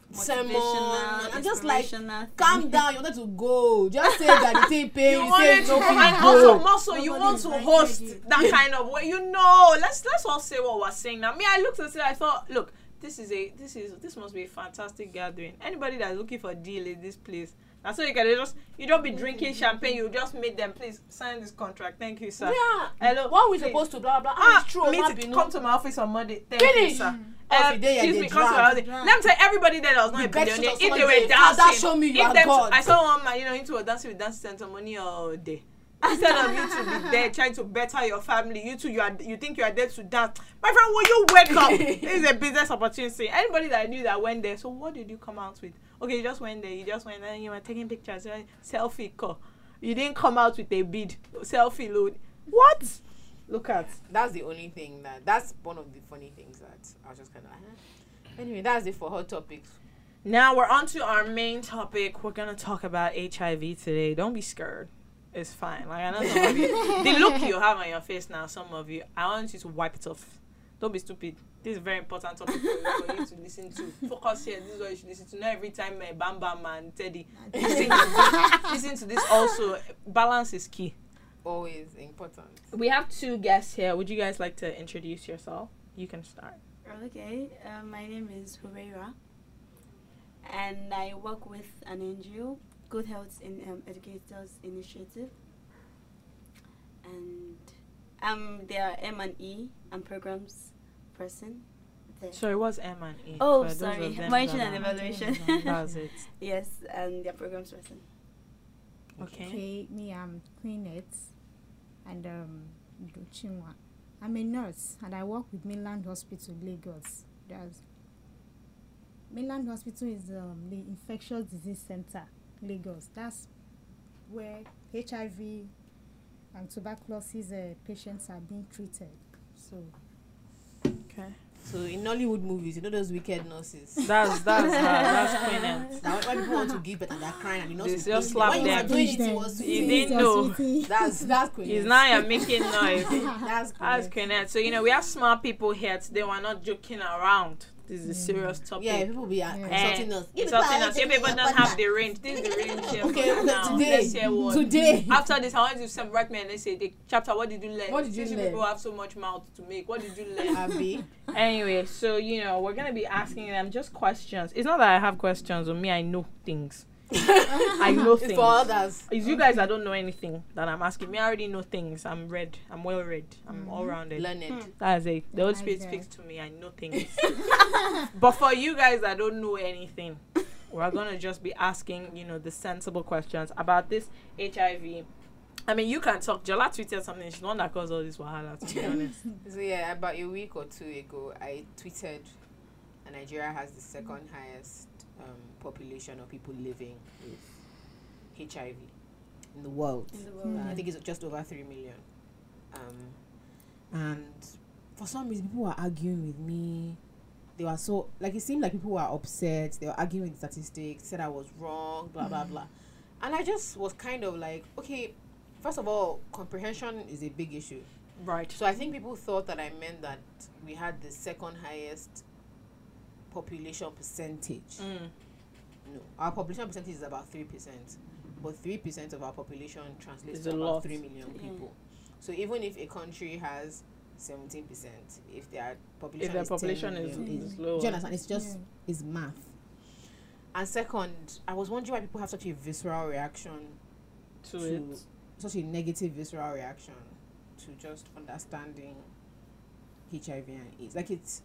sermon. motivational, I'm just like, inspirational calm thing. down. You wanted to go. Just say that the thing pain. You You wanted say to, no and go. also you want to Nobody host invited you. that kind of way. Let's all say what we're saying now. Me, I looked and said, I thought, look, this must be a fantastic gathering. Anybody that's looking for a deal in this place, that's so you don't be drinking champagne. You just meet them. Please sign this contract. Thank you, sir. Yeah. Hello. What are we please. supposed to blah blah? Ah, It's true. come to my office on Monday. Thank you, Finish. sir. If they Excuse they me, come to my drag. office. Let me tell you, everybody there that was not a Regret billionaire, of if they someone were day. Father, dancing, show me you if are them, God. I saw one man, into a dance with dance center money all day. Instead of you to be there trying to better your family, you think you are there to dance. My friend, will you wake up? This is a business opportunity. Anybody that I knew that went there, so what did you come out with? Okay, you just went there, and you were taking pictures, selfie call. You didn't come out with a bid, selfie load. What? Look at. That's the only thing that's one of the funny things that I was just kind of like. Anyway, that's it for hot topics. Now we're on to our main topic. We're gonna talk about HIV today. Don't be scared. It's fine. Like I know some of you, the look you have on your face now, some of you, I want you to wipe it off. Don't be stupid. This is a very important topic for you to listen to. Focus here. This is what you should listen to. Not every time Bam Bam and Teddy. Listen to this also. Balance is key. Always important. We have two guests here. Would you guys like to introduce yourself? You can start. Okay, my name is Huraira, and I work with an NGO, Good Health in Educators Initiative, and I'm their M&E and programs person. There. So it was M and E. Oh, for those sorry, of them Monitoring that and are- Evaluation. That's it. Yes, and their programs person. Okay. Okay, me, I'm Queenette and Chinwa. I'm a nurse and I work with Mainland Hospital, Lagos. Mainland Hospital is the Infectious Disease Center, Lagos. That's where HIV and tuberculosis patients are being treated. So, Okay. So in Nollywood movies, you know those wicked nurses. That's Queenette. Now when people want to give but they're crying and the nurse They is just slap when you them. were doing it, it was You sweet. didn't know. That's Queen. It's now you're making noise. That's That's Queen. Queenette. So we have smart people here today. We're not joking around. This is a serious topic. Yeah, people be insulting us. Insulting us. If people don't have the range, this is the range here. Okay, for now. today. Let's hear what. Today. After this, I want you to write me and let's say the chapter. What did you learn? What did you Since learn? people have so much mouth to make. What did you learn? Abby. Anyway, so we're gonna be asking them just questions. It's not that I have questions on me. I know things. I know It's things. for others. It's you guys that don't know anything that I'm asking. Me, I already know things. I'm read. I'm well read. I'm all rounded. Learned. That's it. The Holy Like Spirit that. speaks to me. I know things. But for you guys that don't know anything, we're gonna just be asking, the sensible questions about this HIV. I mean, you can talk. Jola tweeted something. She's the one that caused all this wahala, to be honest. So yeah, about a week or two ago, I tweeted Nigeria has the second highest population of people living with HIV in the world. In the world. I think it's just over 3 million. And for some reason, people were arguing with me. They were so, it seemed like people were upset. They were arguing with statistics, said I was wrong, blah, blah, blah. And I just was kind of like, okay, first of all, comprehension is a big issue. Right. So I think people thought that I meant that we had the second highest population percentage. No, our population percentage is about 3%, but 3% of our population translates It's to a about lot. 3 million people. So even if a country has 17%, if their population, If their is, population 10 is million, lower. do you understand? It's just it's math. And second, I was wondering why people have such a visceral reaction To to it. such a negative visceral reaction to just understanding HIV and AIDS.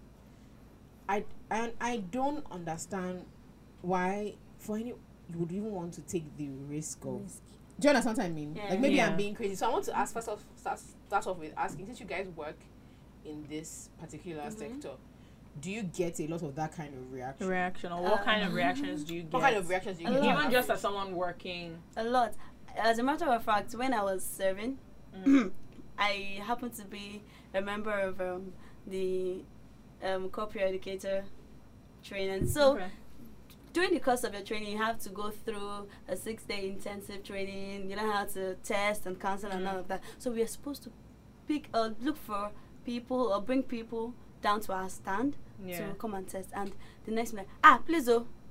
I don't understand why you would even want to take the risk of. Do you understand what I mean? Yeah. Maybe Yeah. I'm being crazy. So I want to ask start off with asking, since you guys work in this particular sector, do you get a lot of that kind of reaction? Or what kind of reactions do you get? What kind of reactions do you A get? lot. Even just as someone working. A lot. As a matter of fact, when I was serving, I happened to be a member of the corporate educator training. So Okay. during the course of your training, you have to go through a 6-day intensive training. You learn how to test and counsel and all of that. So we are supposed to look for people or bring people down to our stand Yeah. to come and test. And the next minute, please,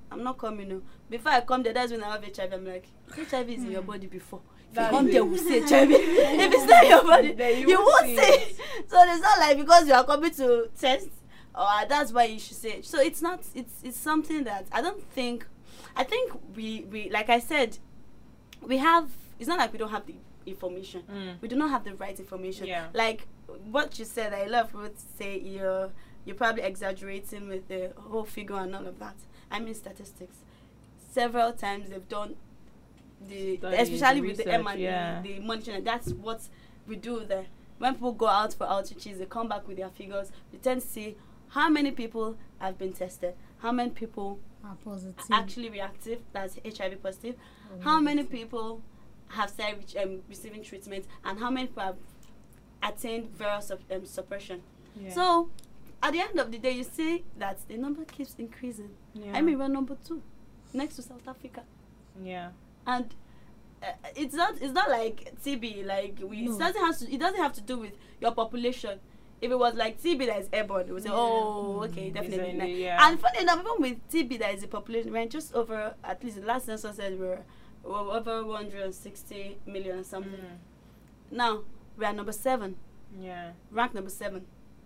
I'm not coming. No. Before I come there, that's when I have HIV. I'm like, HIV is in your body before. If you That's come it. there, we'll see HIV. If it's not in your body, Then you won't see see. it. So it's not like because you are coming to test, or that's why you should say it. So it's not. It's something that I don't think. I think we like I said, we have. It's not like we don't have the information. We do not have the right information. Yeah. Like what you said, I love people say you're probably exaggerating with the whole figure and all of that. I mean statistics. Several times they've done especially with the M research, and the monitoring. That's what we do there. When people go out for outreaches, they come back with their figures. We tend to see how many people have been tested, how many people Are positive. are actually reactive, that's HIV positive, how many people have started receiving treatment, and how many people have attained viral suppression. Yeah. So, at the end of the day, you see that the number keeps increasing. yeah. I mean, we're number 2, next to South Africa, yeah. and it's not like TB. Like No. it doesn't have to do with your population. If it was like TB that is airborne, it would say, oh, okay, definitely. Exactly, Like, yeah. and funny enough, even with TB that is a population, we're just over, at least the last census said we're over 160 million or something. Now, we are number 7, Yeah. ranked number 7,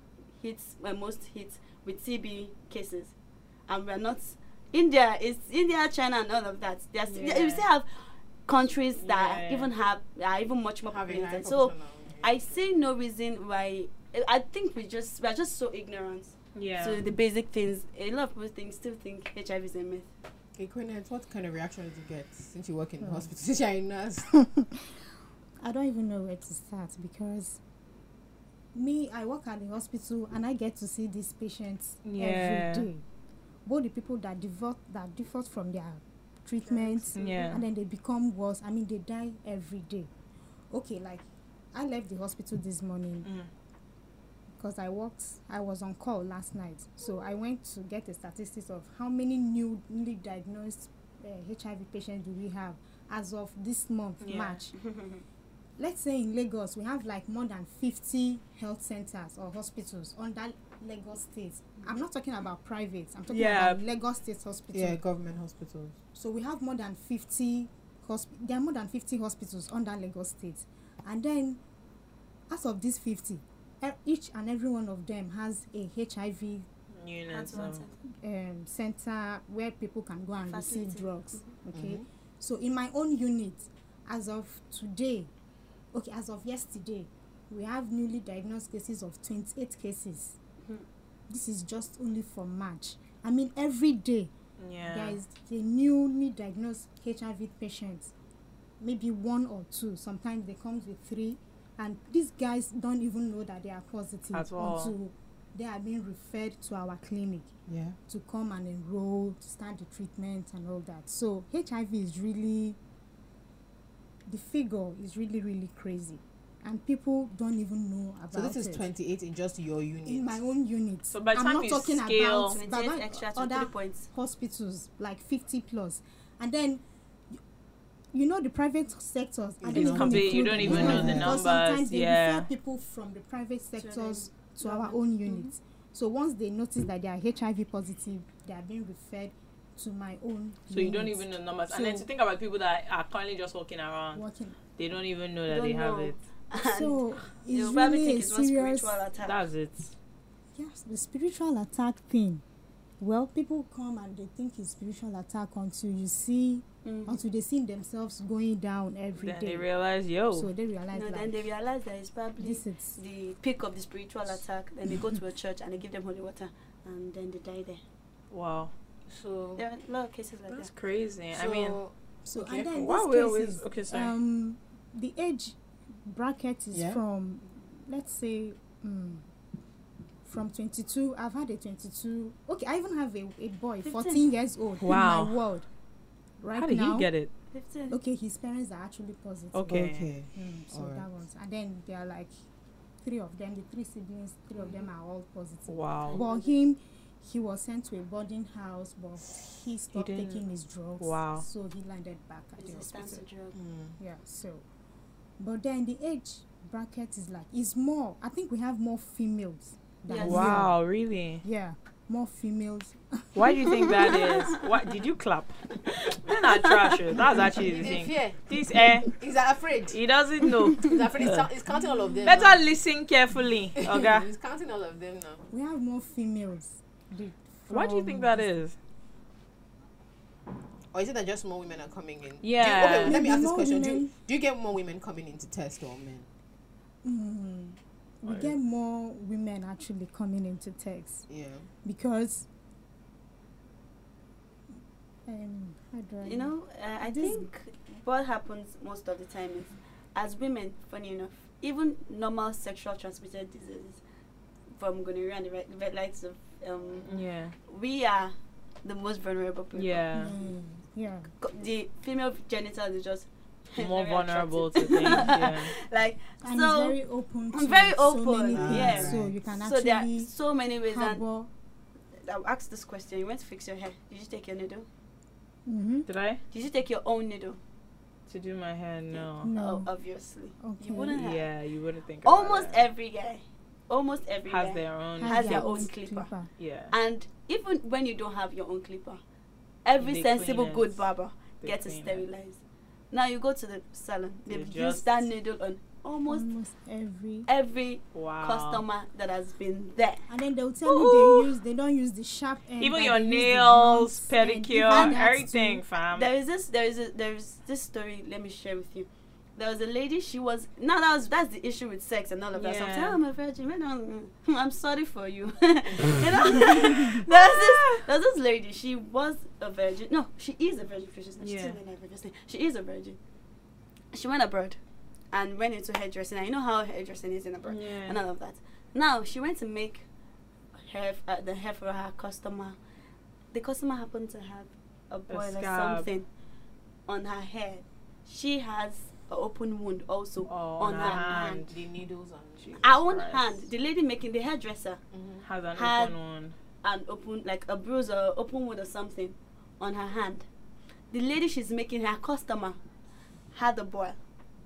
most hits with TB cases. And we're not, India, China and all of that. We still have countries that are even much more Having high populated. So, population now. I see no reason why. I think we are just so ignorant Yeah. to the basic things. A lot of people still think HIV is a myth. Okay, Quinette, what kind of reaction did you get since you work in the hospital? Since you're a nurse. I don't even know where to start because I work at the hospital and I get to see these patients Yeah. every day. Both the people that default from their treatments Yeah. and then they become worse. I mean, they die every day. Okay, like I left the hospital this morning because I was on call last night. So I went to get the statistics of how many newly diagnosed HIV patients do we have as of this month, Yeah. March. Let's say in Lagos, we have like more than 50 health centers or hospitals under Lagos State. I'm not talking about private. I'm talking about Lagos State Hospital. Yeah, government hospitals. So we have more than 50 there are more than 50 hospitals under Lagos State. And then, out of these 50, each and every one of them has a HIV Units. center where people can go and receive Facility. drugs. Okay, so in my own unit, as of today, as of yesterday, we have newly diagnosed cases of 28 cases. This is just only for March. I mean, every day there is a newly diagnosed HIV patient, maybe 1 or 2. Sometimes they come with 3, and these guys don't even know that they are positive At all. until they are being referred to our clinic Yeah. to come and enroll, to start the treatment and all that. So HIV is really, the figure is really, really crazy, and people don't even know about it. So this is 28 in just your unit. In my own unit. So by the I'm time not you talking scale- about 28 extra to 3 other points. hospitals, like 50 plus. And then, you know, the private sectors, I You don't don't even you don't include even know them the because numbers, sometimes they yeah. refer people from the private sectors to our government. own units. So once they notice that they are HIV positive, they are being referred to my own So you don't unit. even know the numbers. So- And then to think about people that are currently just walking around, Working. they don't even know that Don't they have know. it. So You'll it's probably really think a it's one serious. spiritual attack. That's it. Yes, the spiritual attack thing. Well, people come and they think it's spiritual attack until you see, until they see themselves going down every day. Then they realize, yo. So they realize No, like then they realize that it's probably this is the peak of the spiritual attack. Then they go to a church and they give them holy water, and then they die there. Wow. So There are a lot of cases like That's that. crazy. I so- mean, so. Okay. And then why these we always cases, okay? Sorry. the age bracket is Yeah. from, let's say, from 22. I've had a 22. Okay, I even have a boy, 15. 14 years old. Wow. In my world. Right How did now. he get it? 15. Okay, his parents are actually positive. Okay. So Alright. that was, and then there are like 3 of them, the 3 siblings, 3 of them are all positive. Wow. But he was sent to a boarding house, but he stopped didn't- taking his drugs. Wow. So he landed back at the Resistance to hospital. drug. Yeah, so. But then the age bracket is more, I think we have more females than Yes. male. Wow. Really? Yeah, more females. Why do you think that is? What did you clap? Men are trash. That's actually the He's in thing. fear. This He's afraid. he doesn't know. He's afraid. He's counting all of them. Better now. listen carefully, okay? He's counting all of them now. We have more females. Why do you think that is? Or is it that just more women are coming in? Yeah. Okay, let me ask this More question. women. Do you get more women coming into test or men? We get more women actually coming into text Yeah. because how do I You know, I This- think what happens most of the time is, as women, funny enough, even normal sexual transmitted diseases from gonorrhea and the likes of, Yeah. we are the most vulnerable people. Yeah. yeah. The female genitals is just More very vulnerable attractive. to things. Yeah. Like, And so it's very open to very so open, many things. yeah. So you can so there are actually so many ways. And harbor. I'll ask this question: you went to fix your hair. Did you take your needle? Did I? Did you take your own needle? To do my hair? No. No. Oh, obviously. Okay. You wouldn't have. Yeah, you wouldn't think about Almost it. every guy Has their own. has their own clipper. Yeah. And even when you don't have your own clipper, every They sensible clean it. good barber They gets it clean it. sterilized. Now you go to the salon, They they've used just- that needle on almost every Wow. customer that has been there. And then they'll tell Ooh. you they don't use the sharp end. Even that your they use the nails, blunt end. pedicure, Even that everything, too. fam. There is this story. Let me share with you. There was a lady. She was that's the issue with sex and all of that. Yeah. Sometimes I'm a virgin. I'm sorry for you. You know, there's this lady. She was a virgin. No, she is a virgin. Yeah. She is a virgin. She went abroad and went into hairdressing. And you know how hairdressing is in abroad Yeah. and all of that. Now she went to make hair, the hair for her customer. The customer happened to have a boil or scab. something on her hair. She has an open wound also on on her her hand. hand. The needles on. Jesus Her own Christ. hand. The lady making the hairdresser Has an had- open one. an open, like a bruise or open wound or something on her hand. The lady she's making, her customer, had a boil.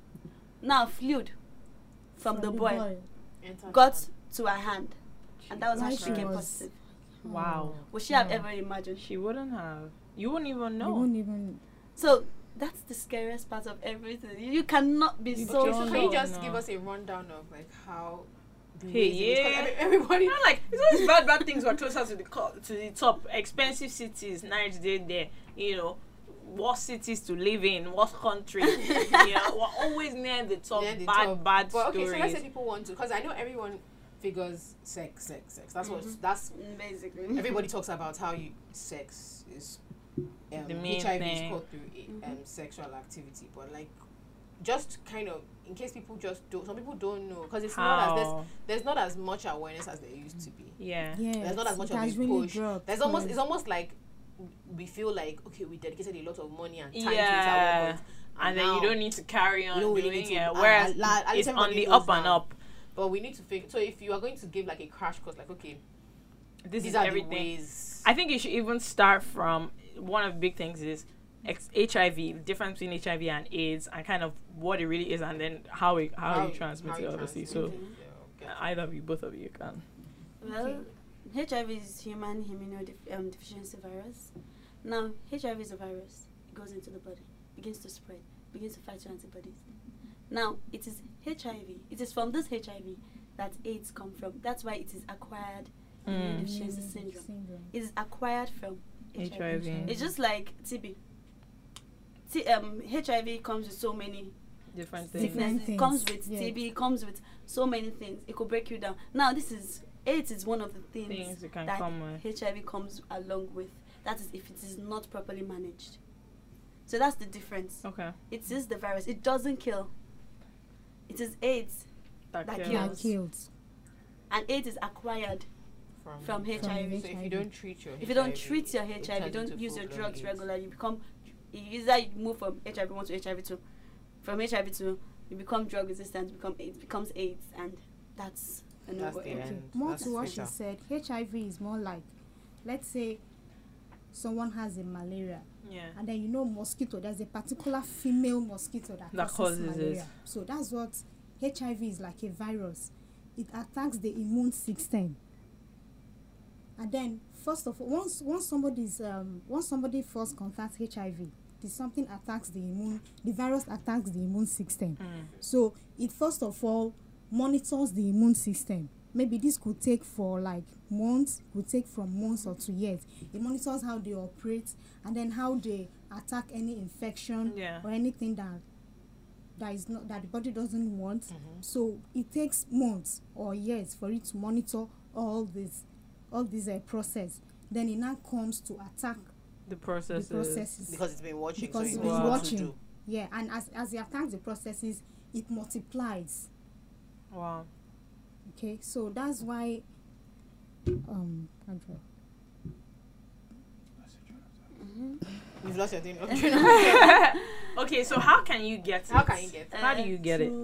Now fluid from the boil got to her hand, and that was how Why she she became was- positive. Wow. Would she have Yeah. ever imagined? She wouldn't have. You wouldn't even You know. won't even. So that's the scariest part of everything. You cannot be You so don't So sure. can you know. just No. give us a rundown of like how? the Hey, ways in which- 'cause yeah. Everybody. You know, like it's always bad things were closer to the top. Expensive cities, nice day there. You know, worst cities to live in, worst country. You know, we're always near the top. Near the bad top. bad But okay, stories. so let's say people want to, because I know everyone figures sex. That's what. That's Basically. everybody talks about how sex is. The main HIV thing. is called through sexual activity, but like, just kind of in case people just don't. Some people don't know because it's not as How? there's not as much awareness as there used to be. Yeah. Yeah. There's not as much it of has a really push. dropped. There's almost yes. it's almost like we feel like okay, we dedicated a lot of money and time to Yeah. it, And then you now don't need to carry on don't really doing need to- it. and Whereas at least it's on everybody the knows up and now. up. but we need to figure. So if you are going to give like a crash course, like okay, This these is are everything. the ways. I think you should even start from one of the big things is HIV, the difference between HIV and AIDS, and kind of what it really is, and then how you transmit it, obviously. So either of you, both of you can. Well, HIV is human immunodeficiency virus. Now, HIV is a virus. It goes into the body, begins to spread, begins to fight your antibodies. Now, it is HIV. It is from this HIV that AIDS come from. That's why it is acquired immunodeficiency syndrome. It is acquired from HIV. HIV. It's just like TB. HIV comes with so many Different things. sicknesses. It things, comes with yeah. TB. It comes with so many things. It could break you down. Now, this is AIDS is one of the things Things you can that come with. HIV comes along with. That is if it is not properly managed. So that's the difference. Okay. It is the virus. It doesn't kill. It is AIDS, that kills. kills. Yeah, killed. and AIDS is acquired from HIV. So if you don't treat your If you don't HIV, treat your it HIV, turns don't into use your full-blown drugs AIDS. regularly, you either you move from HIV 1 to HIV 2. From HIV 2, you become drug resistant, becomes AIDS, and that's a That's no-go the area. end. More That's to what she fatal. said, HIV is more like, let's say, someone has a malaria, Yeah. and then mosquito. There's a particular female mosquito that causes malaria. it. So that's what HIV is like, a virus. It attacks the immune system. And then, first of all, once somebody first contacts HIV, something attacks the virus attacks the immune system. So it first of all monitors the immune system. Maybe this could take for like months, could take from months or to years. It monitors how they operate and then how they attack any infection or anything that is not, that the body doesn't want. So it takes months or years for it to monitor all this process. Then it now comes to attack The processes. Because it's been watching. Because so it's it been knows what to watching. do. Yeah, and as it attacks the processes, it multiplies. Wow. Okay, so that's why Andrew. You've lost your thing. Okay, so how can you get it? How can you get it? How do you get it?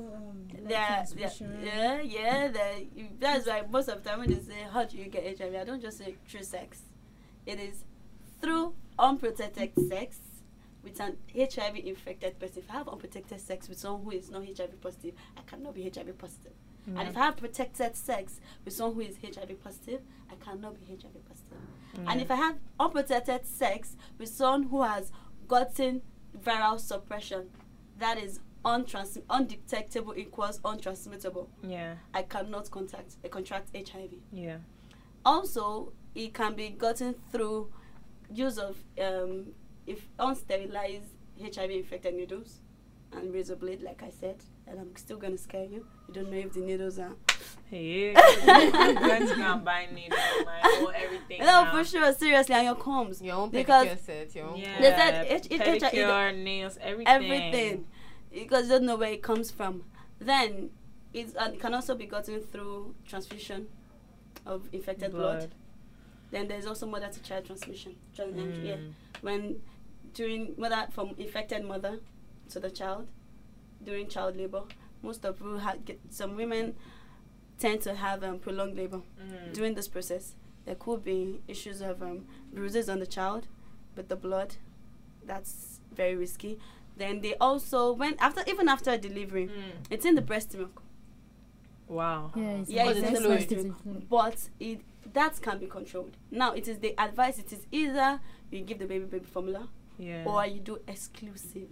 That's why most of the time when they say how do you get HIV, I don't just say through sex. It is through unprotected sex with an HIV infected person. If I have unprotected sex with someone who is not HIV positive, I cannot be HIV positive. And if I have protected sex with someone who is HIV positive, I cannot be HIV positive. And if I have unprotected sex with someone who has gotten viral suppression, that is undetectable equals untransmittable. Yeah. I cannot contract HIV. Yeah. Also, it can be gotten through use of if unsterilized HIV infected needles and razor blade, like I said, and I'm still gonna scare you. You don't know if the needles are. Hey, I'm going to go and buy needles, my whole everything. No, now. for sure, seriously, and your combs. Your own Because pedicure set, your own. Yeah, They said pedicure, nails, everything. everything, because you don't know where it comes from. Then it can also be gotten through transfusion of infected blood. Then there's also mother to child transmission. Yeah, when from infected mother to the child during child labor, most of you some women tend to have prolonged labor during this process. There could be issues of bruises on the child with the blood. That's very risky. Then they also even after delivery, it's in the breast milk. Wow. Yeah, It's in the fluid. breast, but that can be controlled. Now it is the advice. It is either you give the baby formula, or you do exclusive.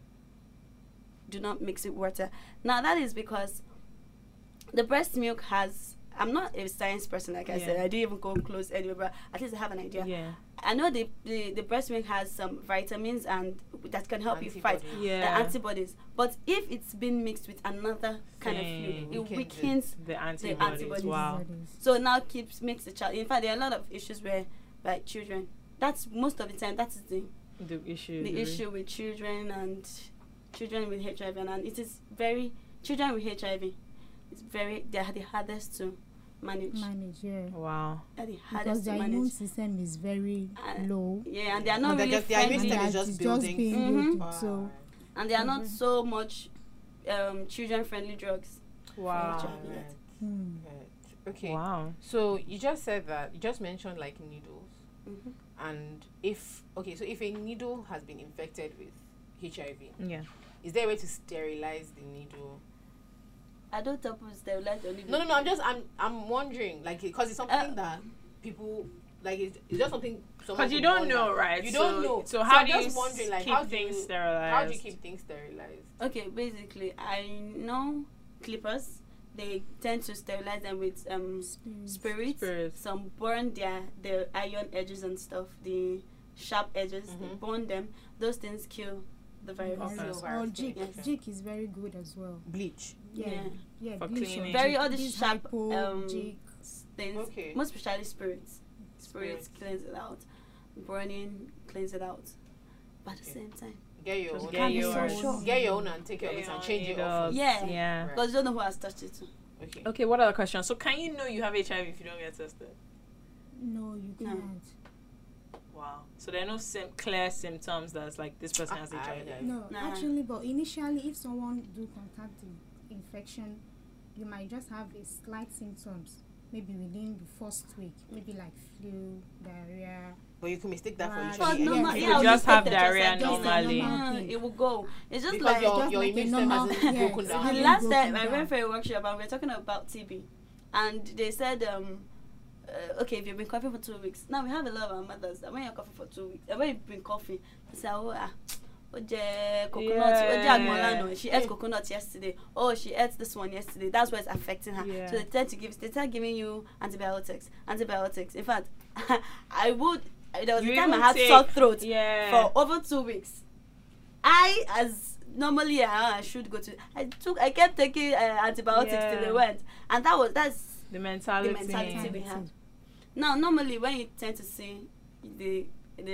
Do not mix it water. Now that is because the breast milk has. I'm not a science person, like I said. I didn't even go close anywhere, but at least I have an idea. Yeah. I know the breast milk has some vitamins and that can help you fight the antibodies. But if it's been mixed with another kind of fluid, it weakens the antibodies. Wow. So now makes the child. In fact, there are a lot of issues where, like children, that's most of the time that's the issue. The issue with children and children with HIV, and it is very children with HIV. It's they are the hardest to manage. Yeah. Wow. They're the hardest Because their to manage. immune system is very low. Yeah, and they are not really their immune friendly. system is just building. being built. So And they are not so much children-friendly drugs. Wow. for HIV yet. Right. Okay. Wow. So you just said that you just mentioned like needles, and if a needle has been infected with HIV, is there a way to sterilize the needle? I don't tell people sterilize the needle. No. I'm wondering, like, because it's something that people like. It's just something. Because you don't know, right? You don't know. So how do you just wondering, like, keep things sterilized? How do you keep things sterilized? Okay, basically, I know clippers. They tend to sterilize them with spirits. Some burn their iron edges and stuff, the sharp edges. They burn them. Those things kill the virus. Or jig is very good as well. Bleach. Yeah, For bleach. cleaning. Very all these sharp jig. things. Okay. Most especially spirits. Spirits cleanse it out. Burning cleanse it out. But at the same time, Get your Just own. get yours. Get your own and take care of it and change it off. yeah, because you don't know who has touched it. Okay. Okay, what other question? So can you know you have HIV if you don't get tested? No, you can't. Wow. So there are no clear symptoms that's like this person has HIV. No, Nah. actually, but initially, if someone do contact the infection, you might just have a slight symptoms. Maybe within the first week, maybe like flu, diarrhea. But you can mistake that Right. for But literally normal, everything. You I'll just take have the diarrhea test, normally. It will go. It's just Because like your like immune a system normal- hasn't yes. broken the down. Have last you time I broken went down? for a workshop and we were talking about TB, and they said okay, if you've been coughing for 2 weeks, now we have a lot of our mothers that when you're coughing for 2 weeks, and when you've been coughing, they say, oh, coconut, she ate coconut yesterday. Oh, she ate this one yesterday. That's why it's affecting her. Yeah. So they start giving you antibiotics. In fact, there was a time I had sore throat for over 2 weeks. Normally I should go to. I kept taking antibiotics till they went, and that's the mentality we have. Now, normally when you tend to see the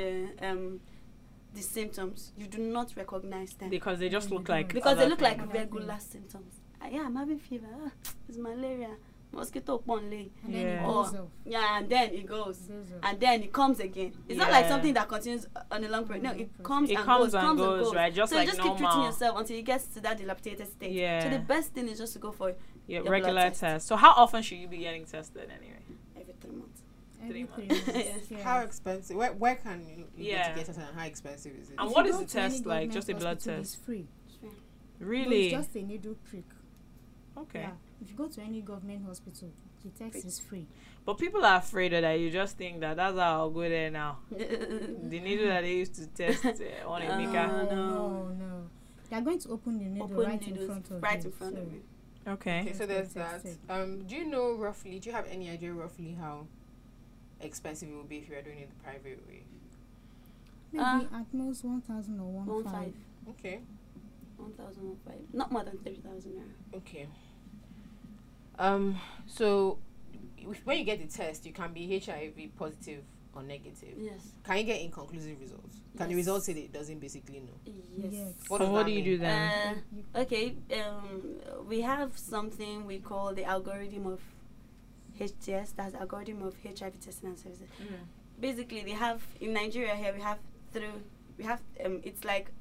symptoms, you do not recognize them because they just look like regular symptoms. I'm having fever. It's malaria. Mosquito only. And then it goes off. And then it goes. And then it comes again. It's not like something that continues on a long period. No, it comes and goes, right? Just so like you just keep treating yourself until it gets to that dilapidated state. Yeah. So the best thing is just to go for regular test. So how often should you be getting tested anyway? Every 3 months. Every 3 months. months. Yes. How expensive? Where can you get to get tested, and how expensive is it? And If what you is go the to any test like? government Just a blood hospital, test? It's free. Really? But it's just a needle prick. Okay. Yeah. If you go to any government hospital, the test is free. But people are afraid of that. You just think that's how I'll go there now. The needle that they used to test on a maker. No. They are going to open the needle right in front of you. Okay. So there's that. Do you know roughly? Do you have any idea roughly how expensive it will be if you are doing it the private way? Maybe at most 1,000 or 1,500. Okay. 1,005. Not more than 30,000 naira. Okay. So when you get the test, you can be HIV positive or negative. Yes. Can you get inconclusive results? Can the results say that it doesn't basically know? Yes. What do you do then? Okay. We have something we call the algorithm of HTS. That's the algorithm of HIV testing and services. Basically, they have in Nigeria here. It's like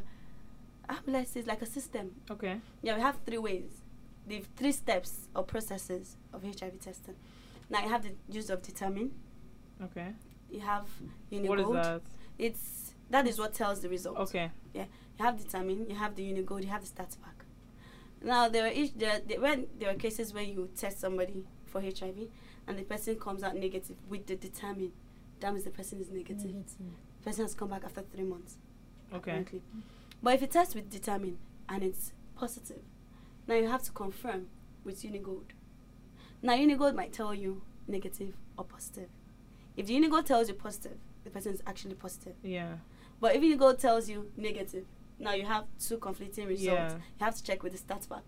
it's like a system. Okay. Yeah, we have 3 ways. The 3 steps or processes of HIV testing. Now you have the use of determine. Okay. You have Unigode. What is that? That is what tells the result. Okay. Yeah. You have determine. You have the Unigode. You have the stats pack. Now when there are cases where you test somebody for HIV and the person comes out negative with the determine, that means the person is negative. The person has come back after 3 months. Okay. Apparently. But if you test with determine and it's positive, now you have to confirm with Unigode. Now Unigode might tell you negative or positive. If the Unigode tells you positive, the person is actually positive. Yeah. But if Unigode tells you negative, now you have 2 conflicting results. Yeah. You have to check with the stats pack.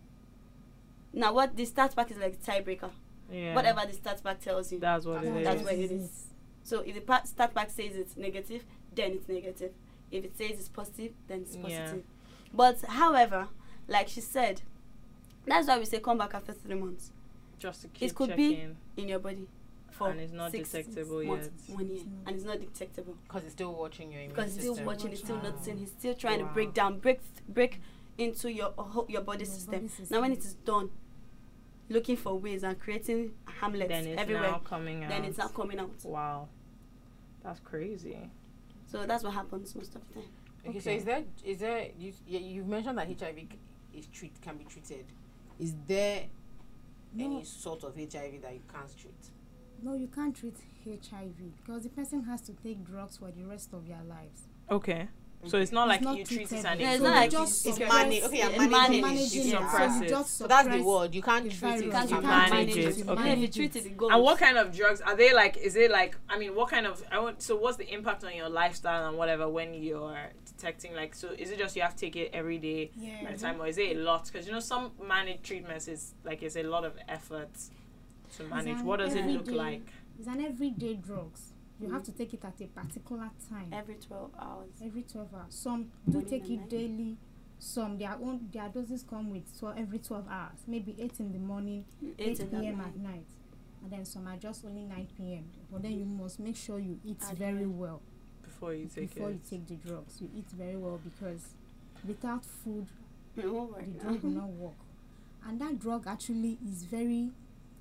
Now what the stats pack is like the tiebreaker. Yeah. Whatever the stats pack tells you, That's what it is. that's what it is. So if the stat pack says it's negative, then it's negative. If it says it's positive, then it's positive. Yeah. But however, like she said, that's why we say come back after 3 months. Just to keep It could checking. be in your body for And it's not 6 detectable months, yet. 1 year, and it's not detectable Because it's still watching your immune because it's system. still watching, it's still Wow. noticing, he's still trying to Wow. break into your body system. Now when it is done, looking for ways and creating hamlets Then it's everywhere, now coming out. then it's not coming out. Wow. That's crazy. So that's what happens most of the time. Okay, so is there you've mentioned that HIV can be treated. Is there any sort of HIV that you can't treat? No, you can't treat HIV because the person has to take drugs for the rest of their lives. Okay. So it's not It's like not you treat it treated. and Yeah, it's it's So not you like just it's suppress- managing. Okay, you're Yeah, managing managing it. it. So Suppress you it. just So that's the suppress word. You can't the treat it. virus. You You can't manage manage it. it. Okay. Yeah, if you treat it, it goes. And what kind of drugs are they like? Is it like, I mean, what kind of, so what's the impact on your lifestyle and whatever when you're detecting, like, so is it just you have to take it every day at a time, or is it a lot? Because, you know, some managed treatments is like, it's a lot of effort to manage. an What does it look everyday- like? It's an everyday drugs. You have to take it at a particular time. Every 12 hours. Every 12 hours. Some do Morning take and it night. daily. Some their doses come with every 12 hours. Maybe 8 in the morning, 8 in the p.m. night. at night. And then some are just only 9 p.m. But then you must make sure you eat At very night. well Before you take before it. you take the drugs. You eat very well because without food, It won't work. the drug will not work. And that drug actually is very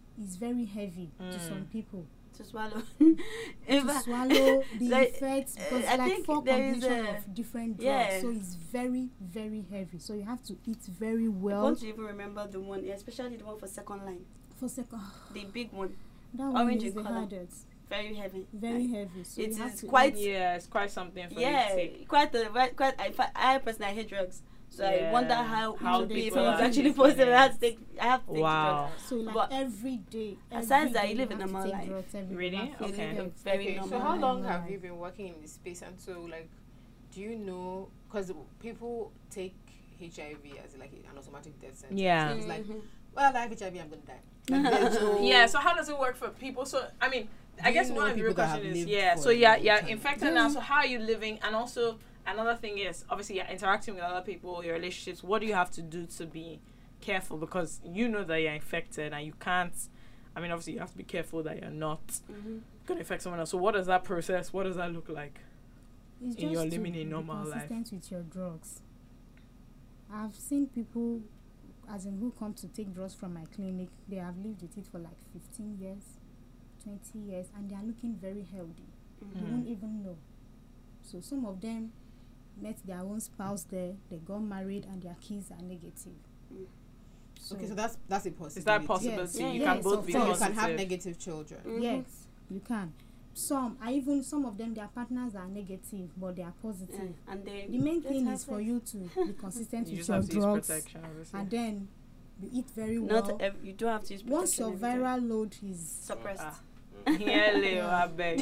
heavy to some people. To swallow. To swallow the like, effects because I like think 4 there is combination a- of different drugs, yeah. so it's very heavy. So you have to eat very I well want to even remember the one, especially the one for second line. for second. The big one. That one Orange is in the color. hardest. Very heavy. Very Like, heavy. So it you have is to quite- Yeah, it's quite something for Yeah, you to take. quite I personally hate drugs. So I wonder Yeah. how How it would be if people I was are actually taking positive. it. I have to take Wow. drugs. So like But every day. aside every that, day you live a have to normal take life. drugs every day. Really? You have to Okay. live a Very Okay, normal. so how long normal have life. you been working in this space? And so, like, do you know? Because people take HIV as like an automatic death sentence. Yeah. So it's like, Mhm. well, I have HIV, I'm gonna die. Like, there's no- Yeah, so how does it work for people? So, I mean, I Do guess you one know of the real people that have questions is, lived yeah, for so a yeah, long yeah, time? infected now, so how are you living? And also, another thing is, obviously, you're interacting with other people, your relationships, what do you have to do to be careful? Because you know that you're infected and you can't, I mean, obviously, you have to be careful that you're not Mhm. going to infect someone else. So what does that process, what does that look like? It's in your just to living a be normal life. consistent with your drugs. I've seen people, as in who come to take drugs from my clinic, they have lived with it for like 15 years, 20 years, and they are looking very healthy. You Mm. won't even know. So some of them met their own spouse there, they got married, and their kids are negative. Mm. Okay, so that's a possibility. Is that possibility? Yes. You Yeah, can both so be So you positive. can have negative children. Mhm. Yes, you can. Some of them, their partners are negative, but they are positive. Yeah, and they The main just thing have is for sex. you to be consistent You with just your have to use drugs, protection, obviously. and then you eat very Not well. you don't have to use Once your protection every time. viral load is Suppressed. Ah. Yeah, Leo, I beg.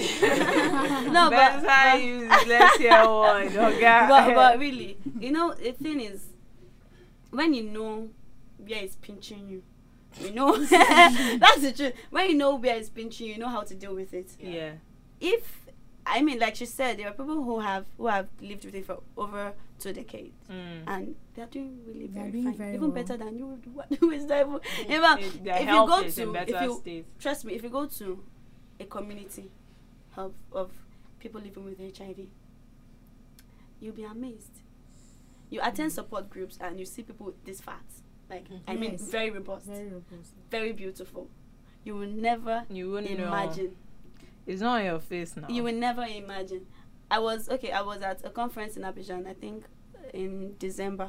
No, Best I use, let's hear one. Okay. but really, you know, the thing is, when you know where it's pinching you, you know, that's the truth. When you know where it's pinching you know how to deal with it. Yeah. If, I mean, like she said, there are people who have lived with it for over 2 decades. Mm. And they're doing really They're very doing fine, very even well. better than you. Who is that? In fact, Their if you health go is in to, better if you state. trust me, if you go to a community of people living with HIV, you'll be amazed. You attend support groups and you see people this fat, like I mean, Yes. very robust, very robust. very beautiful. You will never You wouldn't know. imagine. It's not on your face now. You will never imagine. I was at a conference in Abidjan, I think, in December.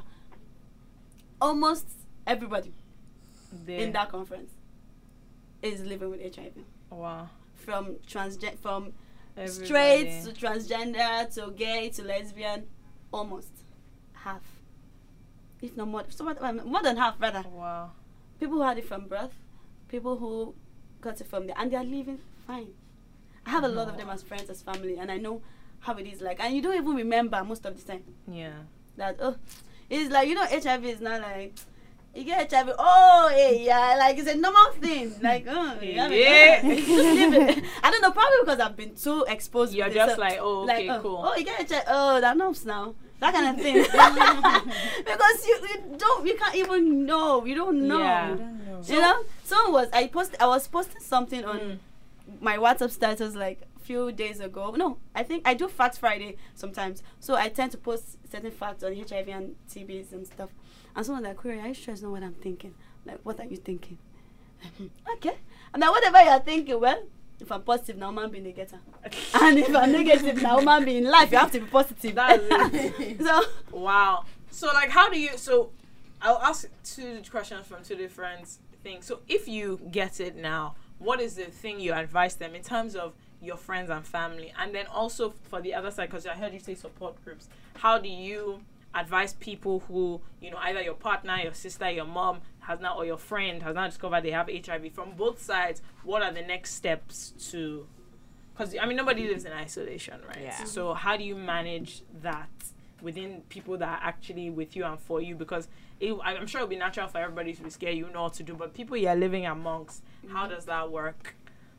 Almost everybody There. in that conference is living with HIV. Wow. From from Everybody. straight to transgender to gay to lesbian, almost half, if not more. So more than half, rather. Wow. People who had it from birth, people who got it from there, and they are living fine. I have a lot of them as friends, as family, and I know how it is like. And you don't even remember most of the time Yeah. that it's like, you know, HIV is not like you get HIV. Oh, hey, yeah, like it's a normal thing. Like, you have Yeah. it. Just live it. I don't know, probably because I've been too exposed. You're with just it. like, oh, okay, like, cool. Oh, you get HIV. Oh, that knobs now. That kind of thing. Because you can't even know. You don't know. Yeah. I don't know. You know, I was posting something on my WhatsApp status like a few days ago. No, I think I do Fact Friday sometimes. So I tend to post certain facts on HIV and TBs and stuff. And someone like, query, are you sure it's not what I'm thinking? Like, what are you thinking? Okay. And then whatever you're thinking, well, if I'm positive, now man being a getter. And if I'm negative, now man being life, you have to be positive. That's it. So Wow. So, like, how do you... So, I'll ask two questions from two different things. So, if you get it now, what is the thing you advise them in terms of your friends and family? And then also for the other side, because I heard you say support groups. How do you advise people who, you know, either your partner, your sister, your mom has now, or your friend has now discovered they have HIV? From both sides, what are the next steps to... Because, I mean, nobody lives in isolation, right? Yeah. So how do you manage that within people that are actually with you and for you? Because I'm sure it'll be natural for everybody to be scared, you know what to do, but people you're living amongst, how does that work?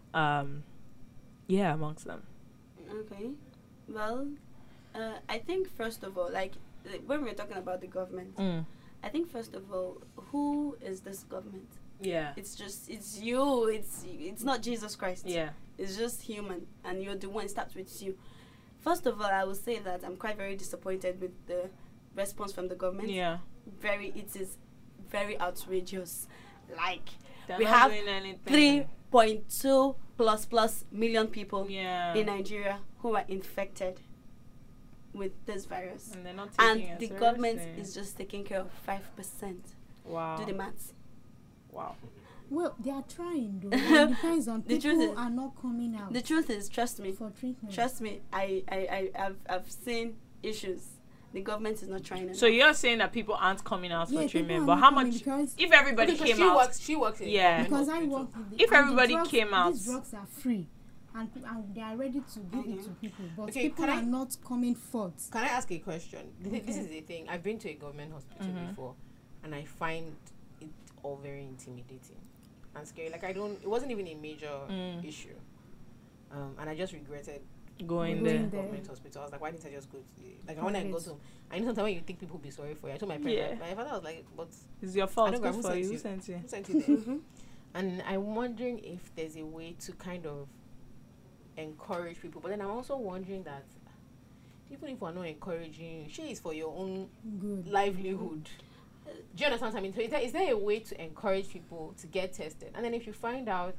Amongst them. okay. Well, I think first of all, like when we're talking about the government, I think first of all, who is this government? Yeah. It's you. It's not Jesus Christ. Yeah. It's just human, and you're the one. It starts with you. First of all, I will say that I'm quite very disappointed with the response from the government. Yeah. It is very outrageous. Like They're we not have doing anything. 3.2 plus million people Yeah. in Nigeria who are infected with this virus, And they're not and taking it the seriously. government is just taking care of 5%. Wow. Do the maths. Wow. Well, they are trying though. It depends on The truth people is- are not coming out The truth is, trust me, for treatment. trust me. I've seen issues. The government is not trying enough. So you're saying that people aren't coming out Yeah, for people treatment, are but not how coming much? because- If everybody Because came she out, works in Yeah. a Because I hospital. work with the, If and the everybody drugs, came out- these drugs are free and they are ready to give it to people, but Okay, people can I- are not coming forth. Can I ask a question? This is the thing. I've been to a government hospital before, and I find it all very intimidating and scary. Like it wasn't even a major issue, and I just regretted going going there. to the government hospital. I was like, why didn't I just go to when I got home? I know sometimes when you think people will be sorry for you. I told my parents. Yeah. My father was like, but It's your I fault. don't Good know for you. Who who sent you? who sent you there? And I'm wondering if there's a way to kind of encourage people. But then I'm also wondering that even if we're not encouraging you, she is for your own Good. livelihood. Do you understand what I mean? So is there a way to encourage people to get tested? And then if you find out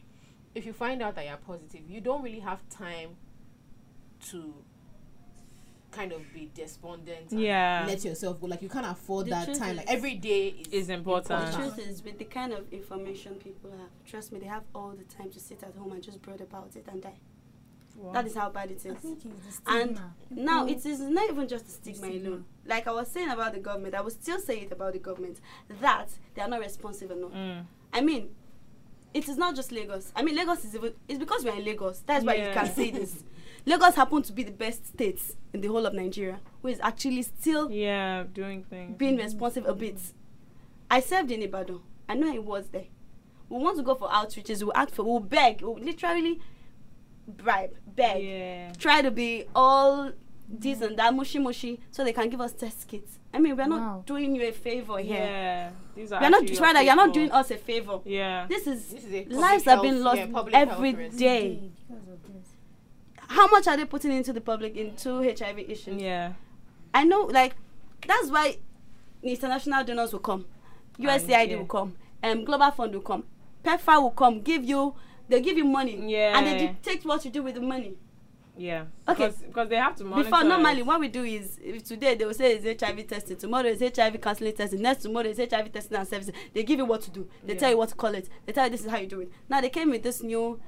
that you're positive, you don't really have time to kind of be despondent and Yeah. let yourself go. Like you can't afford The that truth time. is- Like every day Is important. The truth is, with the kind of information people have, trust me, they have all the time to sit at home and just brood about it and die. That is how bad it I is. think it's the And stigma. now People- it is not even just the stigma Stigma. alone. Like I was saying about the government, I will still say it about the government that they are not responsive enough. I mean, it is not just Lagos. I mean, Lagos is even. It's because we're in Lagos. That's why you Yeah. can say this. Lagos happen to be the best state in the whole of Nigeria, who is actually still Yeah, doing things. being responsive a bit. I served in Ibadan. I know it was there. We want to go for outreaches. We'll ask for. We'll beg. We'll literally bribe, beg, Yeah. try to be all this and that, mushy, so they can give us test kits. I mean, we're Wow. not doing you a favor here. Yeah. These are We're not actually your rather. You're not people. doing us a favor. Yeah. This is This is a lives public have been health- lost yeah, public health every risk. day. Because of this. How much are they putting into the public into HIV issues? Yeah. I know, like, that's why international donors will come, USAID yeah. will come, Global Fund will come, PEPFAR will come, they'll give you money, Yeah. and they dictate what you do with the money. Yeah. Okay. Because they have to monitor. Before, normally, it. what we do is, if today they will say it's HIV testing, tomorrow is HIV counseling testing, next tomorrow is HIV testing and services. They give you what to do. They tell you what to call it. They tell you this is how you do it. Now they came with this new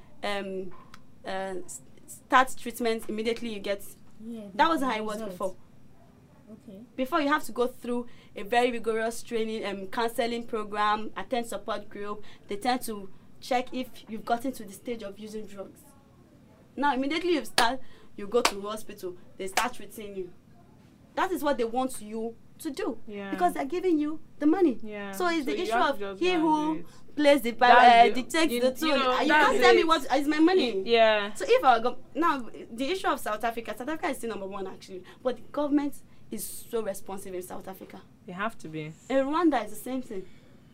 start treatment immediately you get. Yeah, That the wasn't how it was results. before. Okay. Before, you have to go through a very rigorous training counseling program, attend support group. They tend to check if you've gotten to the stage of using drugs. Now, immediately you go to the hospital, they start treating you. That is what they want you to do. Yeah. Because they're giving you the money. Yeah. So it's the you issue have of to just he go and who do it. plays the That's the- dictates you- the you tune. know, You that's can't tell me it. what is my money. Yeah. So if our now the issue of South Africa is still number one actually, but the government is so responsive in South Africa. They have to be. In Rwanda is the same thing.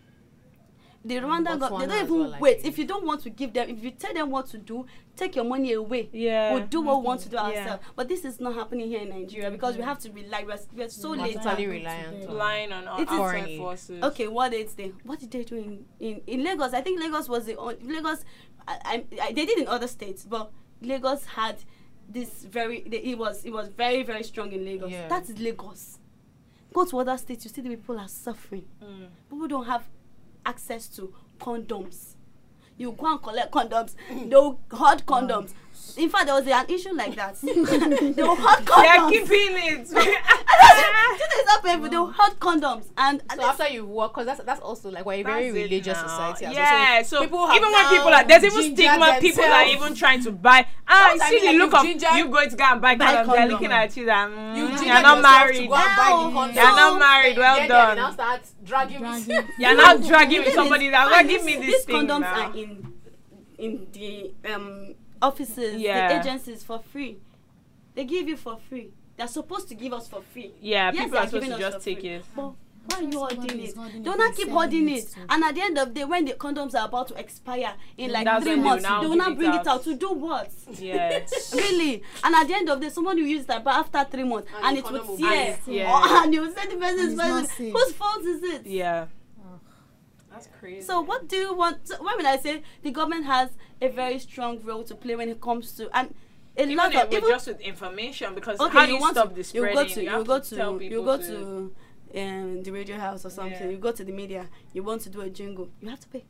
The Rwanda they Botswana don't as even well, I wait. think. If you don't want to give them, if you tell them what to do, take your money away. Yeah. We'll do what we want to do Yeah. ourselves. But this is not happening here in Nigeria because we have to rely. We're so We're lazy. totally reliant on Relying on It is- outside Foreign aid. forces. Okay, what did they do in Lagos? I think Lagos was Lagos. They did in other states, but Lagos had this it was very, very strong in Lagos. Yeah. That is Lagos. Go to other states, you see the people are suffering. People don't have access to condoms. You go and collect condoms. They'll hot condoms. In fact, there was an issue like that. They were hot They're condoms. keeping it. It's not painful. They were hot condoms. And So after you work, because that's also like we're a very That's it religious now. society. as well. Yeah, so people have even when now people are there's even gingered stigma, people are themselves. even trying to buy. What I See mean, the like look you of ginger- you going to go and buy condoms. They're condom. looking at you that You you're gingered not yourself married. to go and buy the Now, condom. You're not married. Well Then done. They now start dragging me. Dragging. You're not dragging The with thing somebody is, that fine, give me this these thing condoms now. are in the offices, Yeah. the agencies for free. They give you for free. They're supposed to give us for free. Yeah, Yes, people they are are supposed giving to us just for take free. it. But why are you Somebody holding is it? holding it Do and not keep selling holding it it. too. And at the end of the day, when the condoms are about to expire in like That's 3 when they months, will now they will give not it bring it out. out to do what? Yeah. Really? And at the end of the day, somebody will use it after 3 months And and the it would condom will tear. be- Yeah. And you will say the person And is it's not person. safe. Whose fault is it? Yeah. Oh. That's crazy. So what do you want? So why would I say the government has a very strong role to play when it comes to and a even lot of just with information, because okay, how do you want stop to, the spreading? you have go to tell to people you go to the radio house or something. Yeah. You go to the media. You want to do a jingle. You have to pay.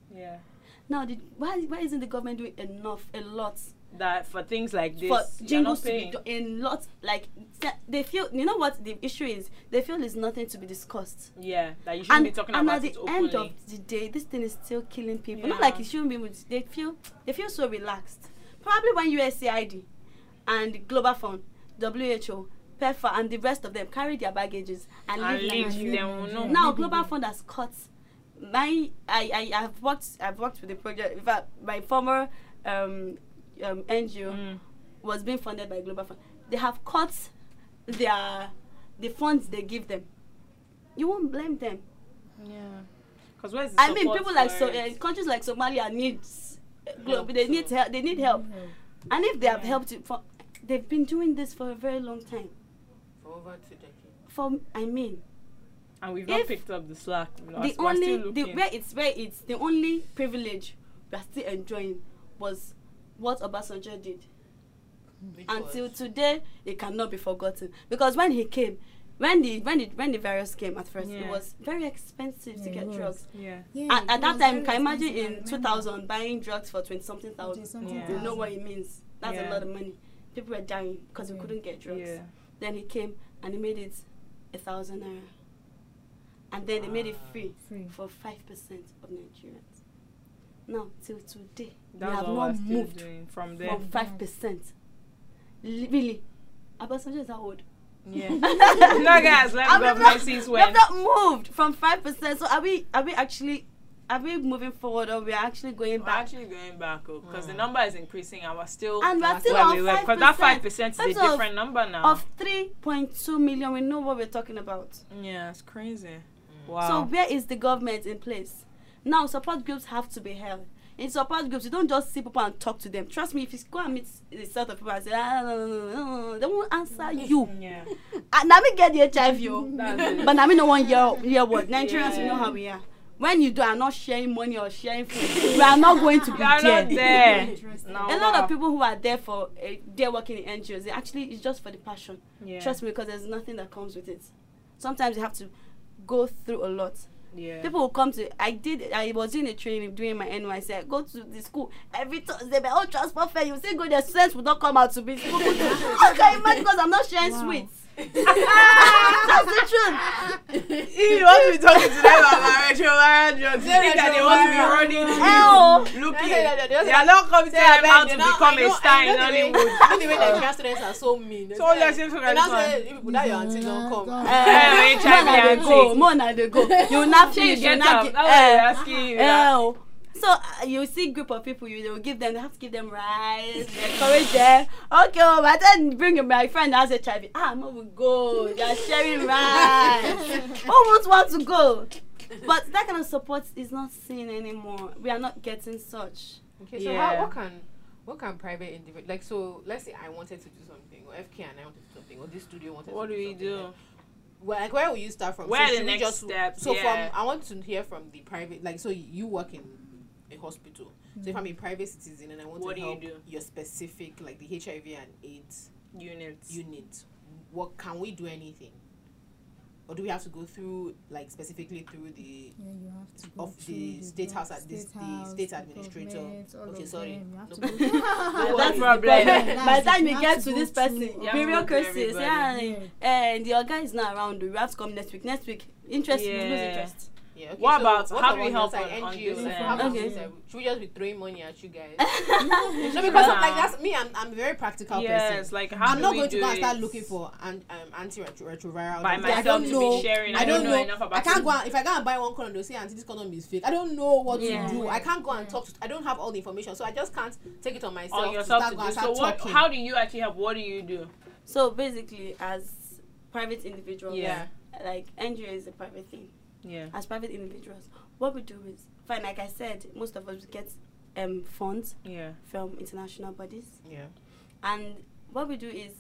Yeah. Now, why isn't the government doing a lot That for things like this, for you're jingles not to be paying. done in lots? Like they feel, you know what the issue is? They feel it's nothing to be discussed. Yeah, that you shouldn't be talking and about at the it openly. end of the day, this thing is still killing people. Not Yeah. like it shouldn't be. They feel so relaxed. Probably when USAID and Global Fund, WHO, PEPFAR, and the rest of them carry their baggages and And leave leave Nigeria. them will know. Now Global Fund has cut. I've worked with the project. In fact, my former NGO was being funded by Global Fund. They have cut the funds they give them. You won't blame them. Yeah. Because where's the I mean, support people like for it? countries like Somalia needs they need help. They need help, and if they have helped it for, they've been doing this for a very long time. For over 2 decades. And we've not if picked up the slack. The We're only still the, looking. where it's the only privilege we are still enjoying was what Obasanjo did. Which Until was- today, it cannot be forgotten, because when he came, when the virus came at first, it Yeah. was very expensive to Yeah, get it was. drugs. Yeah. Yeah, At it that was time, very can you imagine expensive, I in remember. 2000 buying drugs for 20-something thousand? 20-something Yeah. You know thousand. what it means. That's Yeah. a lot of money. People were dying because we Yeah. couldn't get drugs. Yeah. Then he came and he made it 1,000 naira, and then they made it free Free. for 5% of Nigerians. Now till today, That's we have what we're not still moved doing from there. from 5%. Really, Obasanjo is that old? Yeah. No, guys, let's And go. we've not- Macy's we have win. not moved from 5%. So are we moving forward, or we are actually going We're back? actually going back because the number is increasing and we're still And we're still where on we were, because that 5% is a That's of- different number now. Of 3.2 million, we know what we're talking about. Yeah, it's crazy. Wow. So where is the government in place? Now support groups have to be held. In support groups, you don't just see people and talk to them. Trust me, if you go and meet the set of people and say, no, they won't answer you. Yeah. And now me get the HIV, oh. That's it. But now me no one hear what. Nigerians, you know Yeah. how we are. When you are not sharing money or sharing food, we are not going to be You are there. not there. Interesting. No, A lot wow. of people who are there for they're working in NGOs. They actually it's just for the passion. Yeah. Trust me, because there's nothing that comes with it. Sometimes you have to go through a lot. Yeah. People will come to. I was doing a training doing my NYC. I go to the school every Thursday. My own transport fare. You see, go there. Students will not come out to be. Okay, imagine because I'm not sharing sweets. That's the truth. You want to be talking to them about retroviral drugs. You think that they want to be running Hell. looking. They They are not coming to them how to become a star in Hollywood. The way Nigerian students are so mean. So let's see if we They can now do one. say, people that your auntie don't come. HIV More na they go. You not She finish. You get not up. get. That's why they're asking you. Oh. So you see group of people, they will give them. They have to give them rice, encourage them. Okay, oh, but then bring my friend that has HIV. No, we go. They are sharing rice. Who won't want to go? But that kind of support is not seen anymore. We are not getting such. Okay, so Yeah. what can private individual, like, so let's say I wanted to do something, or FK and I wanted to do something, or this studio wanted What to do do we something. do? Well, like, where will you start from? Where are the should we next steps? So Yeah. I want to hear from the private, like, so you work in a hospital. So if I'm a private citizen and I want What to do you help do? your specific, like the HIV and AIDS Units. unit, what can we do anything? Or do we have to go through, like, specifically through the Yeah, you have to go of through the state house at this the state the administrator? government, all Okay, of sorry. them. You have No to go through- That's the problem. problem. By the time You you have get to to go this through person, all- You have to go bureaucracies, through yeah. everybody. And your guy is not around. You have to come next week. Next week, interest, you lose Yeah. interest. Yeah, okay, What so about- what how do we about help your side, on NGOs? this, How about okay. this side? Should we just be throwing money at you guys? No, No, because like that's me. I'm a very practical yes, person. like how I'm do not we going to do go and start it looking for anti-retroviral. by drugs. myself I don't to know. be sharing. I don't know. enough about I can't it. go and, if I go and buy one condom, they'll say anti this condom is fake. I don't know what Yeah. to do. I can't go and talk to. I don't have all the information, so I just can't take it on myself. On yourself to to start do. go and So start what? talking. How do you actually help? What do you do? So basically, as private individuals, Yeah. like NGO is a private thing. Yeah. As private individuals, what we do is fine. Like I said, most of us get funds Yeah. from international bodies, Yeah. and what we do is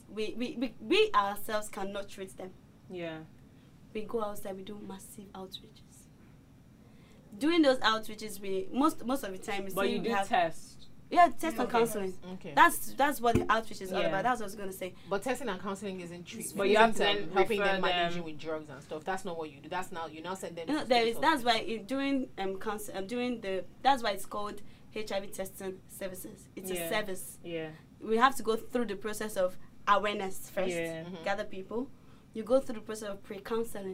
we ourselves cannot treat them. Yeah. We go outside. We do massive outreaches. Doing those outreaches, we most of the time, we But see you we do have test. Yeah, test and Okay. counseling. Okay. That's what the outreach is all Yeah. about. That's what I was gonna say. But testing and counseling isn't treatment. But you have to Isn't, then helping refer them managing them. with drugs and stuff. That's not what you do. That's now you now send them. You know, to there state is. That's hospitals. why during doing the. That's why it's called HIV testing services. It's Yeah. a service. Yeah. We have to go through the process of awareness first. Yeah. Mhm. Gather people. You go through the process of pre-counseling.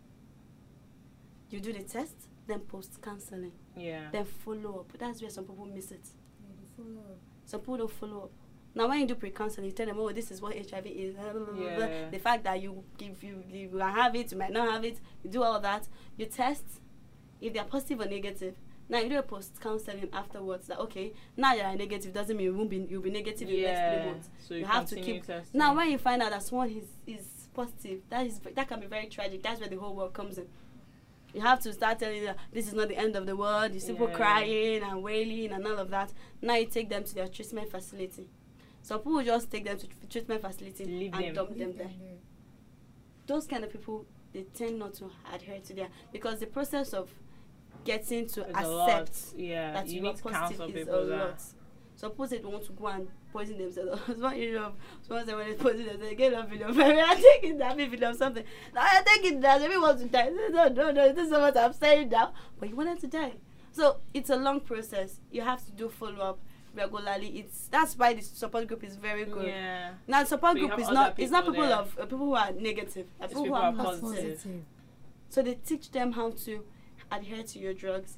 You do the test, then post-counseling, Yeah. then follow up. That's where some people miss it. Yeah, the follow-up. Some people don't follow up. Now, when you do pre-counseling, you tell them, "Oh, this is what HIV is." Blah, blah, blah, blah. Yeah. The fact that you have it, you might not have it. You do all that. You test if they are positive or negative. Now you do a post-counseling afterwards. That okay, now you are negative doesn't mean you'll be negative in the next 3 months. So You have to continue keep. testing. Now, when you find out that someone is positive, that can be very tragic. That's where the whole world comes in. You have to start telling them this is not the end of the world. You see people Yeah. crying and wailing and all of that. Now you take them to their treatment facility. Some people just take them to treatment facility Leave and them. dump them Leave there. them there. Those kind of people, they tend not to adhere to their, because the process of getting to It's a lot. accept Yeah. that You you are need to counsel positive is people a that. lot. Some people say they want to go and poison themselves. Someone say when they poison themselves, get a video. I'm taking that video of something. Now I'm taking that. Everyone wants to die. No. This is what I'm saying now. But you wanted to die. So it's a long process. You have to do follow up regularly. That's why the support group is very good. Yeah. Now the support So you group have is not. other It's not people people there. of people who are negative. It's People who people are who are That's positive. positive. So they teach them how to adhere to your drugs,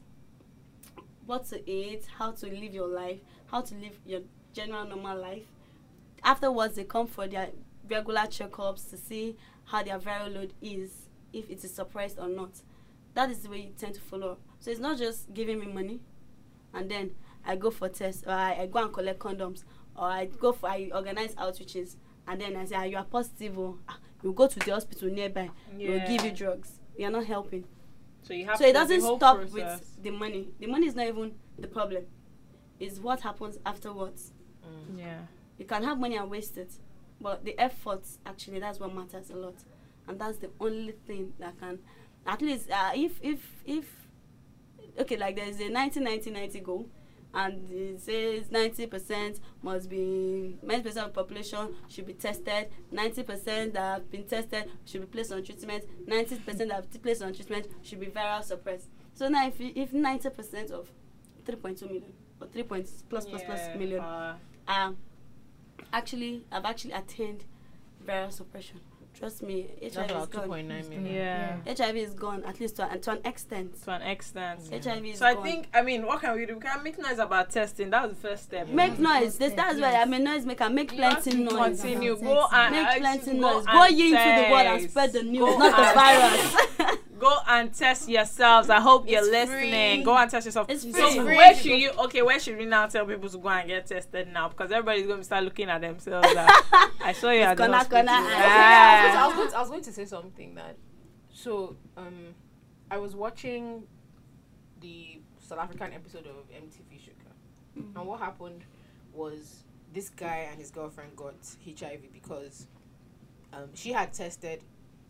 what to eat, how to live your life, how to live your general normal life. Afterwards, they come for their regular checkups to see how their viral load is, if it is suppressed or not. That is the way you tend to follow up. So it's not just giving me money, and then I go for tests, or I go and collect condoms, or I organize outreaches, and then I say, you are positive, you go to the hospital nearby, we'll give you drugs. You are not helping. So you have So it to- the doesn't whole stop process. with the money. The money is not even the problem. It's what happens afterwards. Yeah. You can have money and waste it, but the efforts, actually, that's what matters a lot, and that's the only thing that can, at least, if okay, like there's a 90-90-90 goal, and it says 90% must be 90% of the population should be tested, 90% that have been tested should be placed on treatment, 90% that have been placed on treatment should be viral suppressed. So now if 90% of 3.2 million or 3 plus million I've actually attained viral suppression. Trust me, That's HIV is about gone. 2.9 million. Yeah. HIV is gone, at least to an extent. To an extent. HIV is So I gone. think, what can we do? We can make noise about testing. That was the first step. Make noise. Yes, That's why yes. I'm a noise maker. Make You have plenty to noise. Continue. Yes. Go and Make plenty go noise. and Go ye into the world and test. spread the news, Go not the and- virus. Go and test yourselves. I hope you're It's listening. free. Go and test yourself. It's So free. where should you? Okay, where should we now tell people to go and get tested now? Because everybody's going to start looking at themselves. I saw you at the Gonna- hospital. gonna- Yeah. I was going to say something that. So, I was watching the South African episode of MTV Shuka, and what happened was this guy and his girlfriend got HIV because he had tested.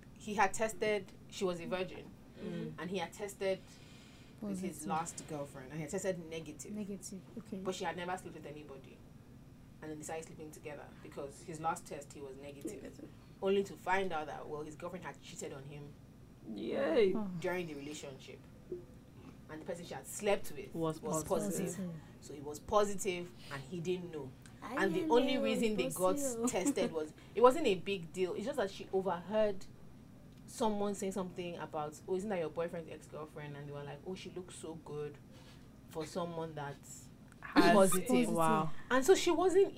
She was a virgin, and he had tested with his Positive. last girlfriend, and he had tested negative. Negative. Okay. But she had never slept with anybody, and then decided sleeping together because his last test he was negative. Only to find out that his girlfriend had cheated on him Yay. Oh. during the relationship, and the person she had slept with Was positive. positive. So he was positive, and he didn't know. And the only reason they got tested was it wasn't a big deal. It's just that she overheard someone saying something about, isn't that your boyfriend's ex-girlfriend? And they were like, she looks so good for someone that's positive. Wow. And so she wasn't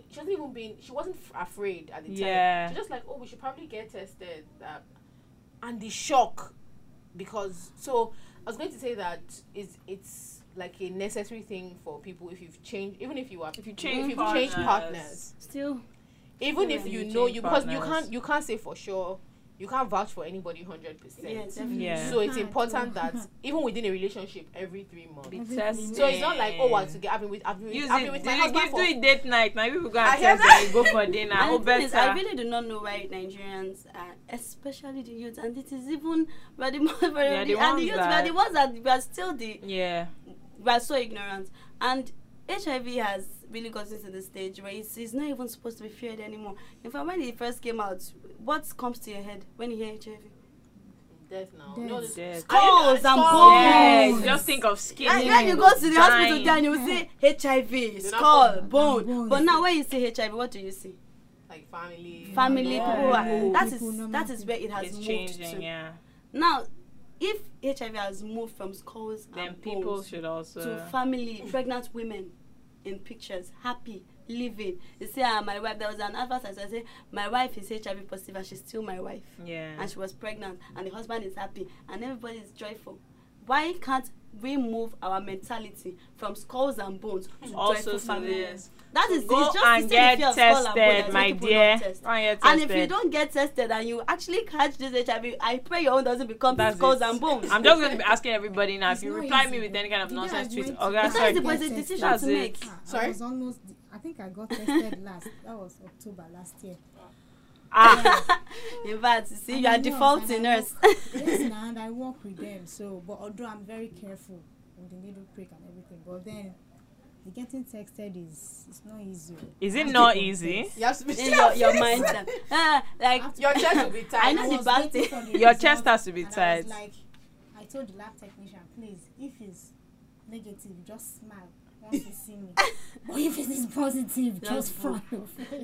afraid at the time. Yeah. She's just like, we should probably get tested. And the shock, because I was going to say that it's like a necessary thing for people if you've changed, even if you've changed partners, Still, even Yeah. if you You know change because partners. you can't say for sure, you can't vouch for anybody 100%. yeah, definitely. Yeah. So it's Can't. important that even within a relationship, every 3 months. Be Everything. tested. So it's not like I've been with Use my it. husband Do for it date night. Now people go I and hear test and you go for dinner. And Oh, the thing is, I better. really do not know why Nigerians, especially the youth, and it is even we're the most, and the ones youth, that- we're the ones that we are still Yeah. we are so ignorant. And HIV has really gotten to the stage where it's not even supposed to be feared anymore. In fact, when it first came out, what comes to your head when you hear HIV? Death now. Death. No, Death. Skulls and Yes, bones. just think of skin. And when you go to the hospital Dying. there and you will say HIV, not skull, put- bone. bone. But now when you say HIV, what do you see? like family. Family, Yeah. people. That People, is normal that is where it has It's moved changing, to. yeah. Now, if HIV has moved from skulls Then and people bones should also. to family, pregnant women in pictures, happy, living. You say, my wife, there was an advert I said, my wife is HIV positive and she's still my wife. Yeah. And she was pregnant and the husband is happy and everybody is joyful. Why can't we move our mentality from skulls and bones to Also joyful to family? this. That is Go it's just and the get fear of skull and bone tested, that my some people dear. don't test. Go and get And if you tested. don't get tested and you actually catch this HIV, I pray your own doesn't become That's skulls it. and bones. I'm just going to be asking everybody now. It's If you not reply easy. me with any kind of The day nonsense I tweet, went oh, to guys, But sorry. that's the get decision That's to it. make. Sorry? I was almost. I think I got tested last. That was October last year. Ah, In fact, you see, I'm you are a nurse defaulting and I nurse. Yes, now, and I work with them. So, but although I'm very careful with the needle prick and everything, but then the getting texted is it's not easy. is I it have not to easy? confess. You have to be In your mindset. Like, Your chest will be tight. I know I the was bad waiting thing. for the Your result, chest has to be and I tight. was like, I told the lab technician, please, if it's negative, just smile once you see me. But if it is positive, Just just frown your face.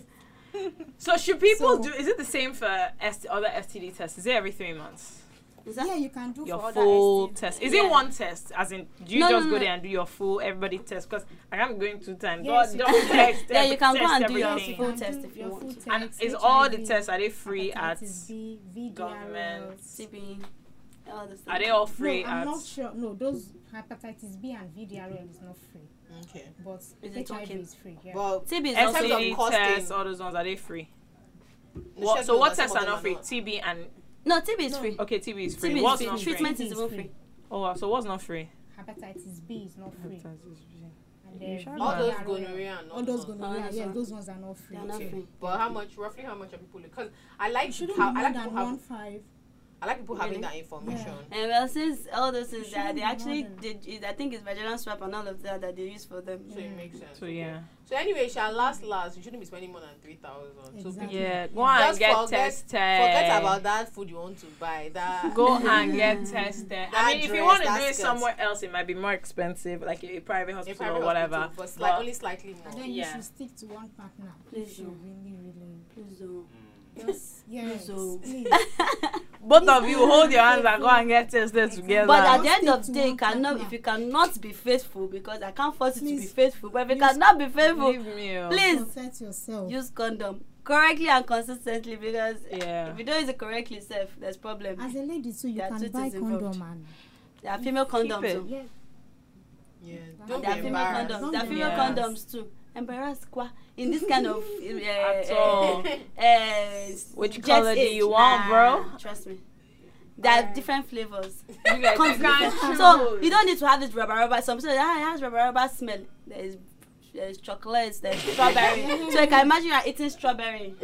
So should people So- do? Is it the same for other STD tests? Is it every 3 months? is that? Yeah, you can do Your for full other STDs. test. Is Yeah. it one test? As in, do you No, just no, go no. there and do your full everybody test? Because I can't be going 2 times. Yes, Don't you don't test. Yeah, you can go test and do your everything. full You can test do if you your want full to. And test, is all the HIV, tests, are they free at hepatitis B, VDRL. government? CB, all the Are they all free No, I'm at? not sure. No, those hepatitis B and VDRL is not free, Okay. but it HIV talking? is free. Yeah. But TB is In also terms of STD costing, tests, all those ones, are they free? the What, so schedule what that some tests of are them not free? not. TB and no TB is No. free. okay, TB is free. TB is What's free. not Treatment free? is even free. Oh, wow, so what's not free? Hepatitis B is not free. And You then sure All those VDRL, gonorrhea and all those ones. gonorrhea, that's yeah, all. those ones are not free. They are not Okay. free. But how much? Roughly, how much are people? Because I like It shouldn't how be I more like than people have 1.5. I like people having Really? that information. And well, since all those things that shouldn't they be actually bothered. did, I think it's vaginal swab and all of that that they use for them. So it makes sense. So yeah, So anyway, shall last. You shouldn't be spending more than 3,000. So Exactly. yeah. Go and Just get forget- tested. forget about that food you want to buy. That Go and get tested. I mean, if you dress, want to that do it skirt. somewhere else, it might be more expensive, like a private a hospital private or whatever. hospital, but only slightly more. And then Yeah. you should stick to one partner. Please If you do. really, Please do. just yes, So- please. Both of you hold your hands and go and get tested together. But at Just the end stick of to the day, you one cannot partner. if you cannot be faithful, because I can't force you to be Please. faithful. But if you Please. cannot be faithful, Leave me. Oh. please Protect yourself. use condom correctly and consistently, because Yeah. if you don't use it correctly, self, there's problem. As a lady too, you There are can two buy things involved. condom and There are female condoms. it. too. yeah. Yeah, There don't There are be female embarrassed. condoms. Don't There are be female embarrassed. condoms too. Embarrassed qua in this kind of At all. Which jet color do age. you want, bro? Nah, trust me. There are different flavors. You guys Comes can't different. choose. So you don't need to have this rubber. Some say it has rubber smell. There's chocolates, there's strawberry. So you can imagine you are eating strawberry.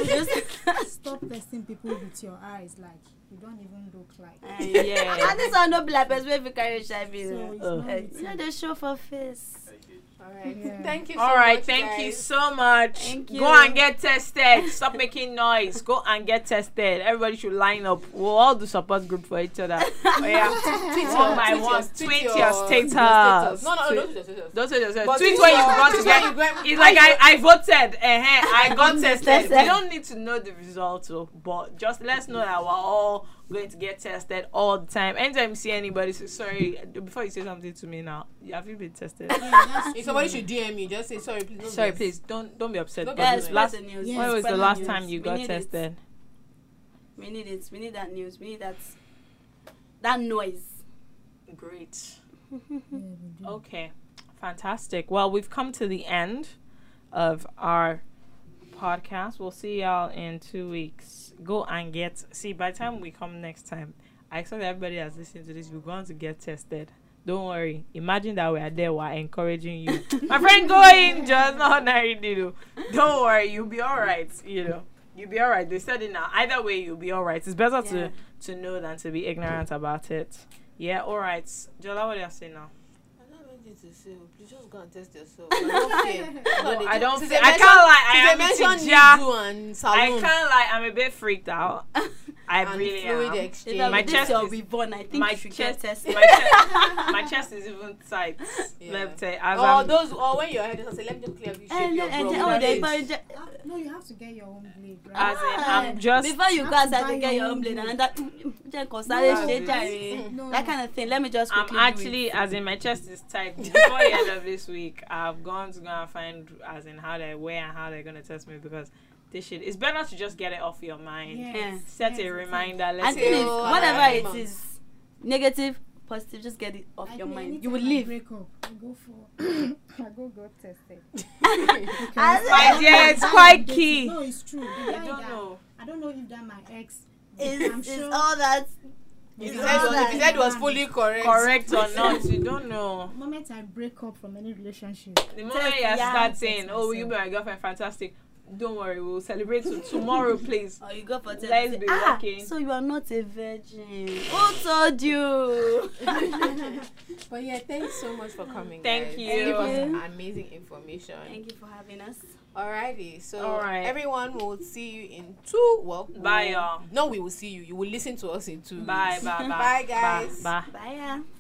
Stop testing people with your eyes like you don't even look like. Yeah. And this one no be like person wey fit carry HIV. So it's Oh. not You know they show for face. All right. Yeah. Thank you so All right, much, thank you guys. so much. Thank Go you. and get tested. Stop making noise. Go and get tested. Everybody should line up. We'll all do support group for each other. Oh, yeah. One by one. Tweet your status. No, Tweet- don't tweet your status. Don't say yourself. But Tweet tweet when you your- got to tweet when get. you get- It's like I voted. I got tested. tested. We don't need to know the results, so, but just let's know that we're all going to get tested all the time. Anytime you see anybody, say sorry. Before you say something to me now, have you been tested? Yeah, that's If somebody should DM me, just say sorry, please. Don't Sorry, do please don't be upset. Don't But get Yeah, this spread last, the news. Yeah, when was Spread the the last news. time you We got need it. tested? We need it. We need that news. We need that noise. Great. yeah, we do. Okay, fantastic. Well, we've come to the end of our podcast. We'll see y'all in 2 weeks. Go and see, by the time we come next time, I expect everybody that's listening to this, we're going to get tested. Don't worry. Imagine that we are there. We're encouraging you. My friend, go in. Just not ordinary deal. Don't worry. You'll be all right. You'll be all right. They said it now. Either way, you'll be all right. It's better Yeah. to know than to be ignorant about it. Yeah, all right. Jola, what do you say now? I don't know, you to say, please just go and test yourself. I don't fear. No, I don't. Since I they can't lie. I Since am they mentioned Tija. needle and I salon can't lie. I'm a bit freaked out. I and really fluid am. exchange. My My this chest your is- reborn. I think My you should get chest, tested. my chest is even tight. Yeah. Let me tell you, as Or I'm- those, or when your head is, I say, let me just clear this shape And your and bro. oh, they Right? but No, you have to get your own blade, right? as in, I'm just. before you have go to outside buy to get your your own own blade blade. and that No, that kind of thing. Let me just I'm quickly do actually, as in, my chest is tight. Before the end of this week, I've gone to go and find, as in, how they wear and how they're gonna test me because this shit. It's better to just get it off your mind. Yeah. Set a reminder. Let's And say, then if Till, whatever it months. is, negative, positive, just get it off your mind. You will live. Break up. I go for. I go test it. my dear, it's quite key. No, it's true. I don't know. I don't know if that my ex. I'm It's sure. all that. If It's his all head was, if that. his head was fully correct. Correct or not, you don't know. The moment I break up from any relationship, The moment you Yeah. start saying, Test "Oh, you be myself. my girlfriend, fantastic," don't worry, we'll celebrate tomorrow, please. Or you go for test. Let's and be say, walking. So you are not a virgin. Who told you? But yeah, thanks so much for coming. Thank guys. you. And give us Thank you. amazing information. Thank you for having us. Alrighty, so All right. everyone will see you in 2. Well, Bye, y'all. No, we will see you. You will listen to us in 2 Bye, weeks. bye, bye. Bye, guys. Bye. Bye. Yeah.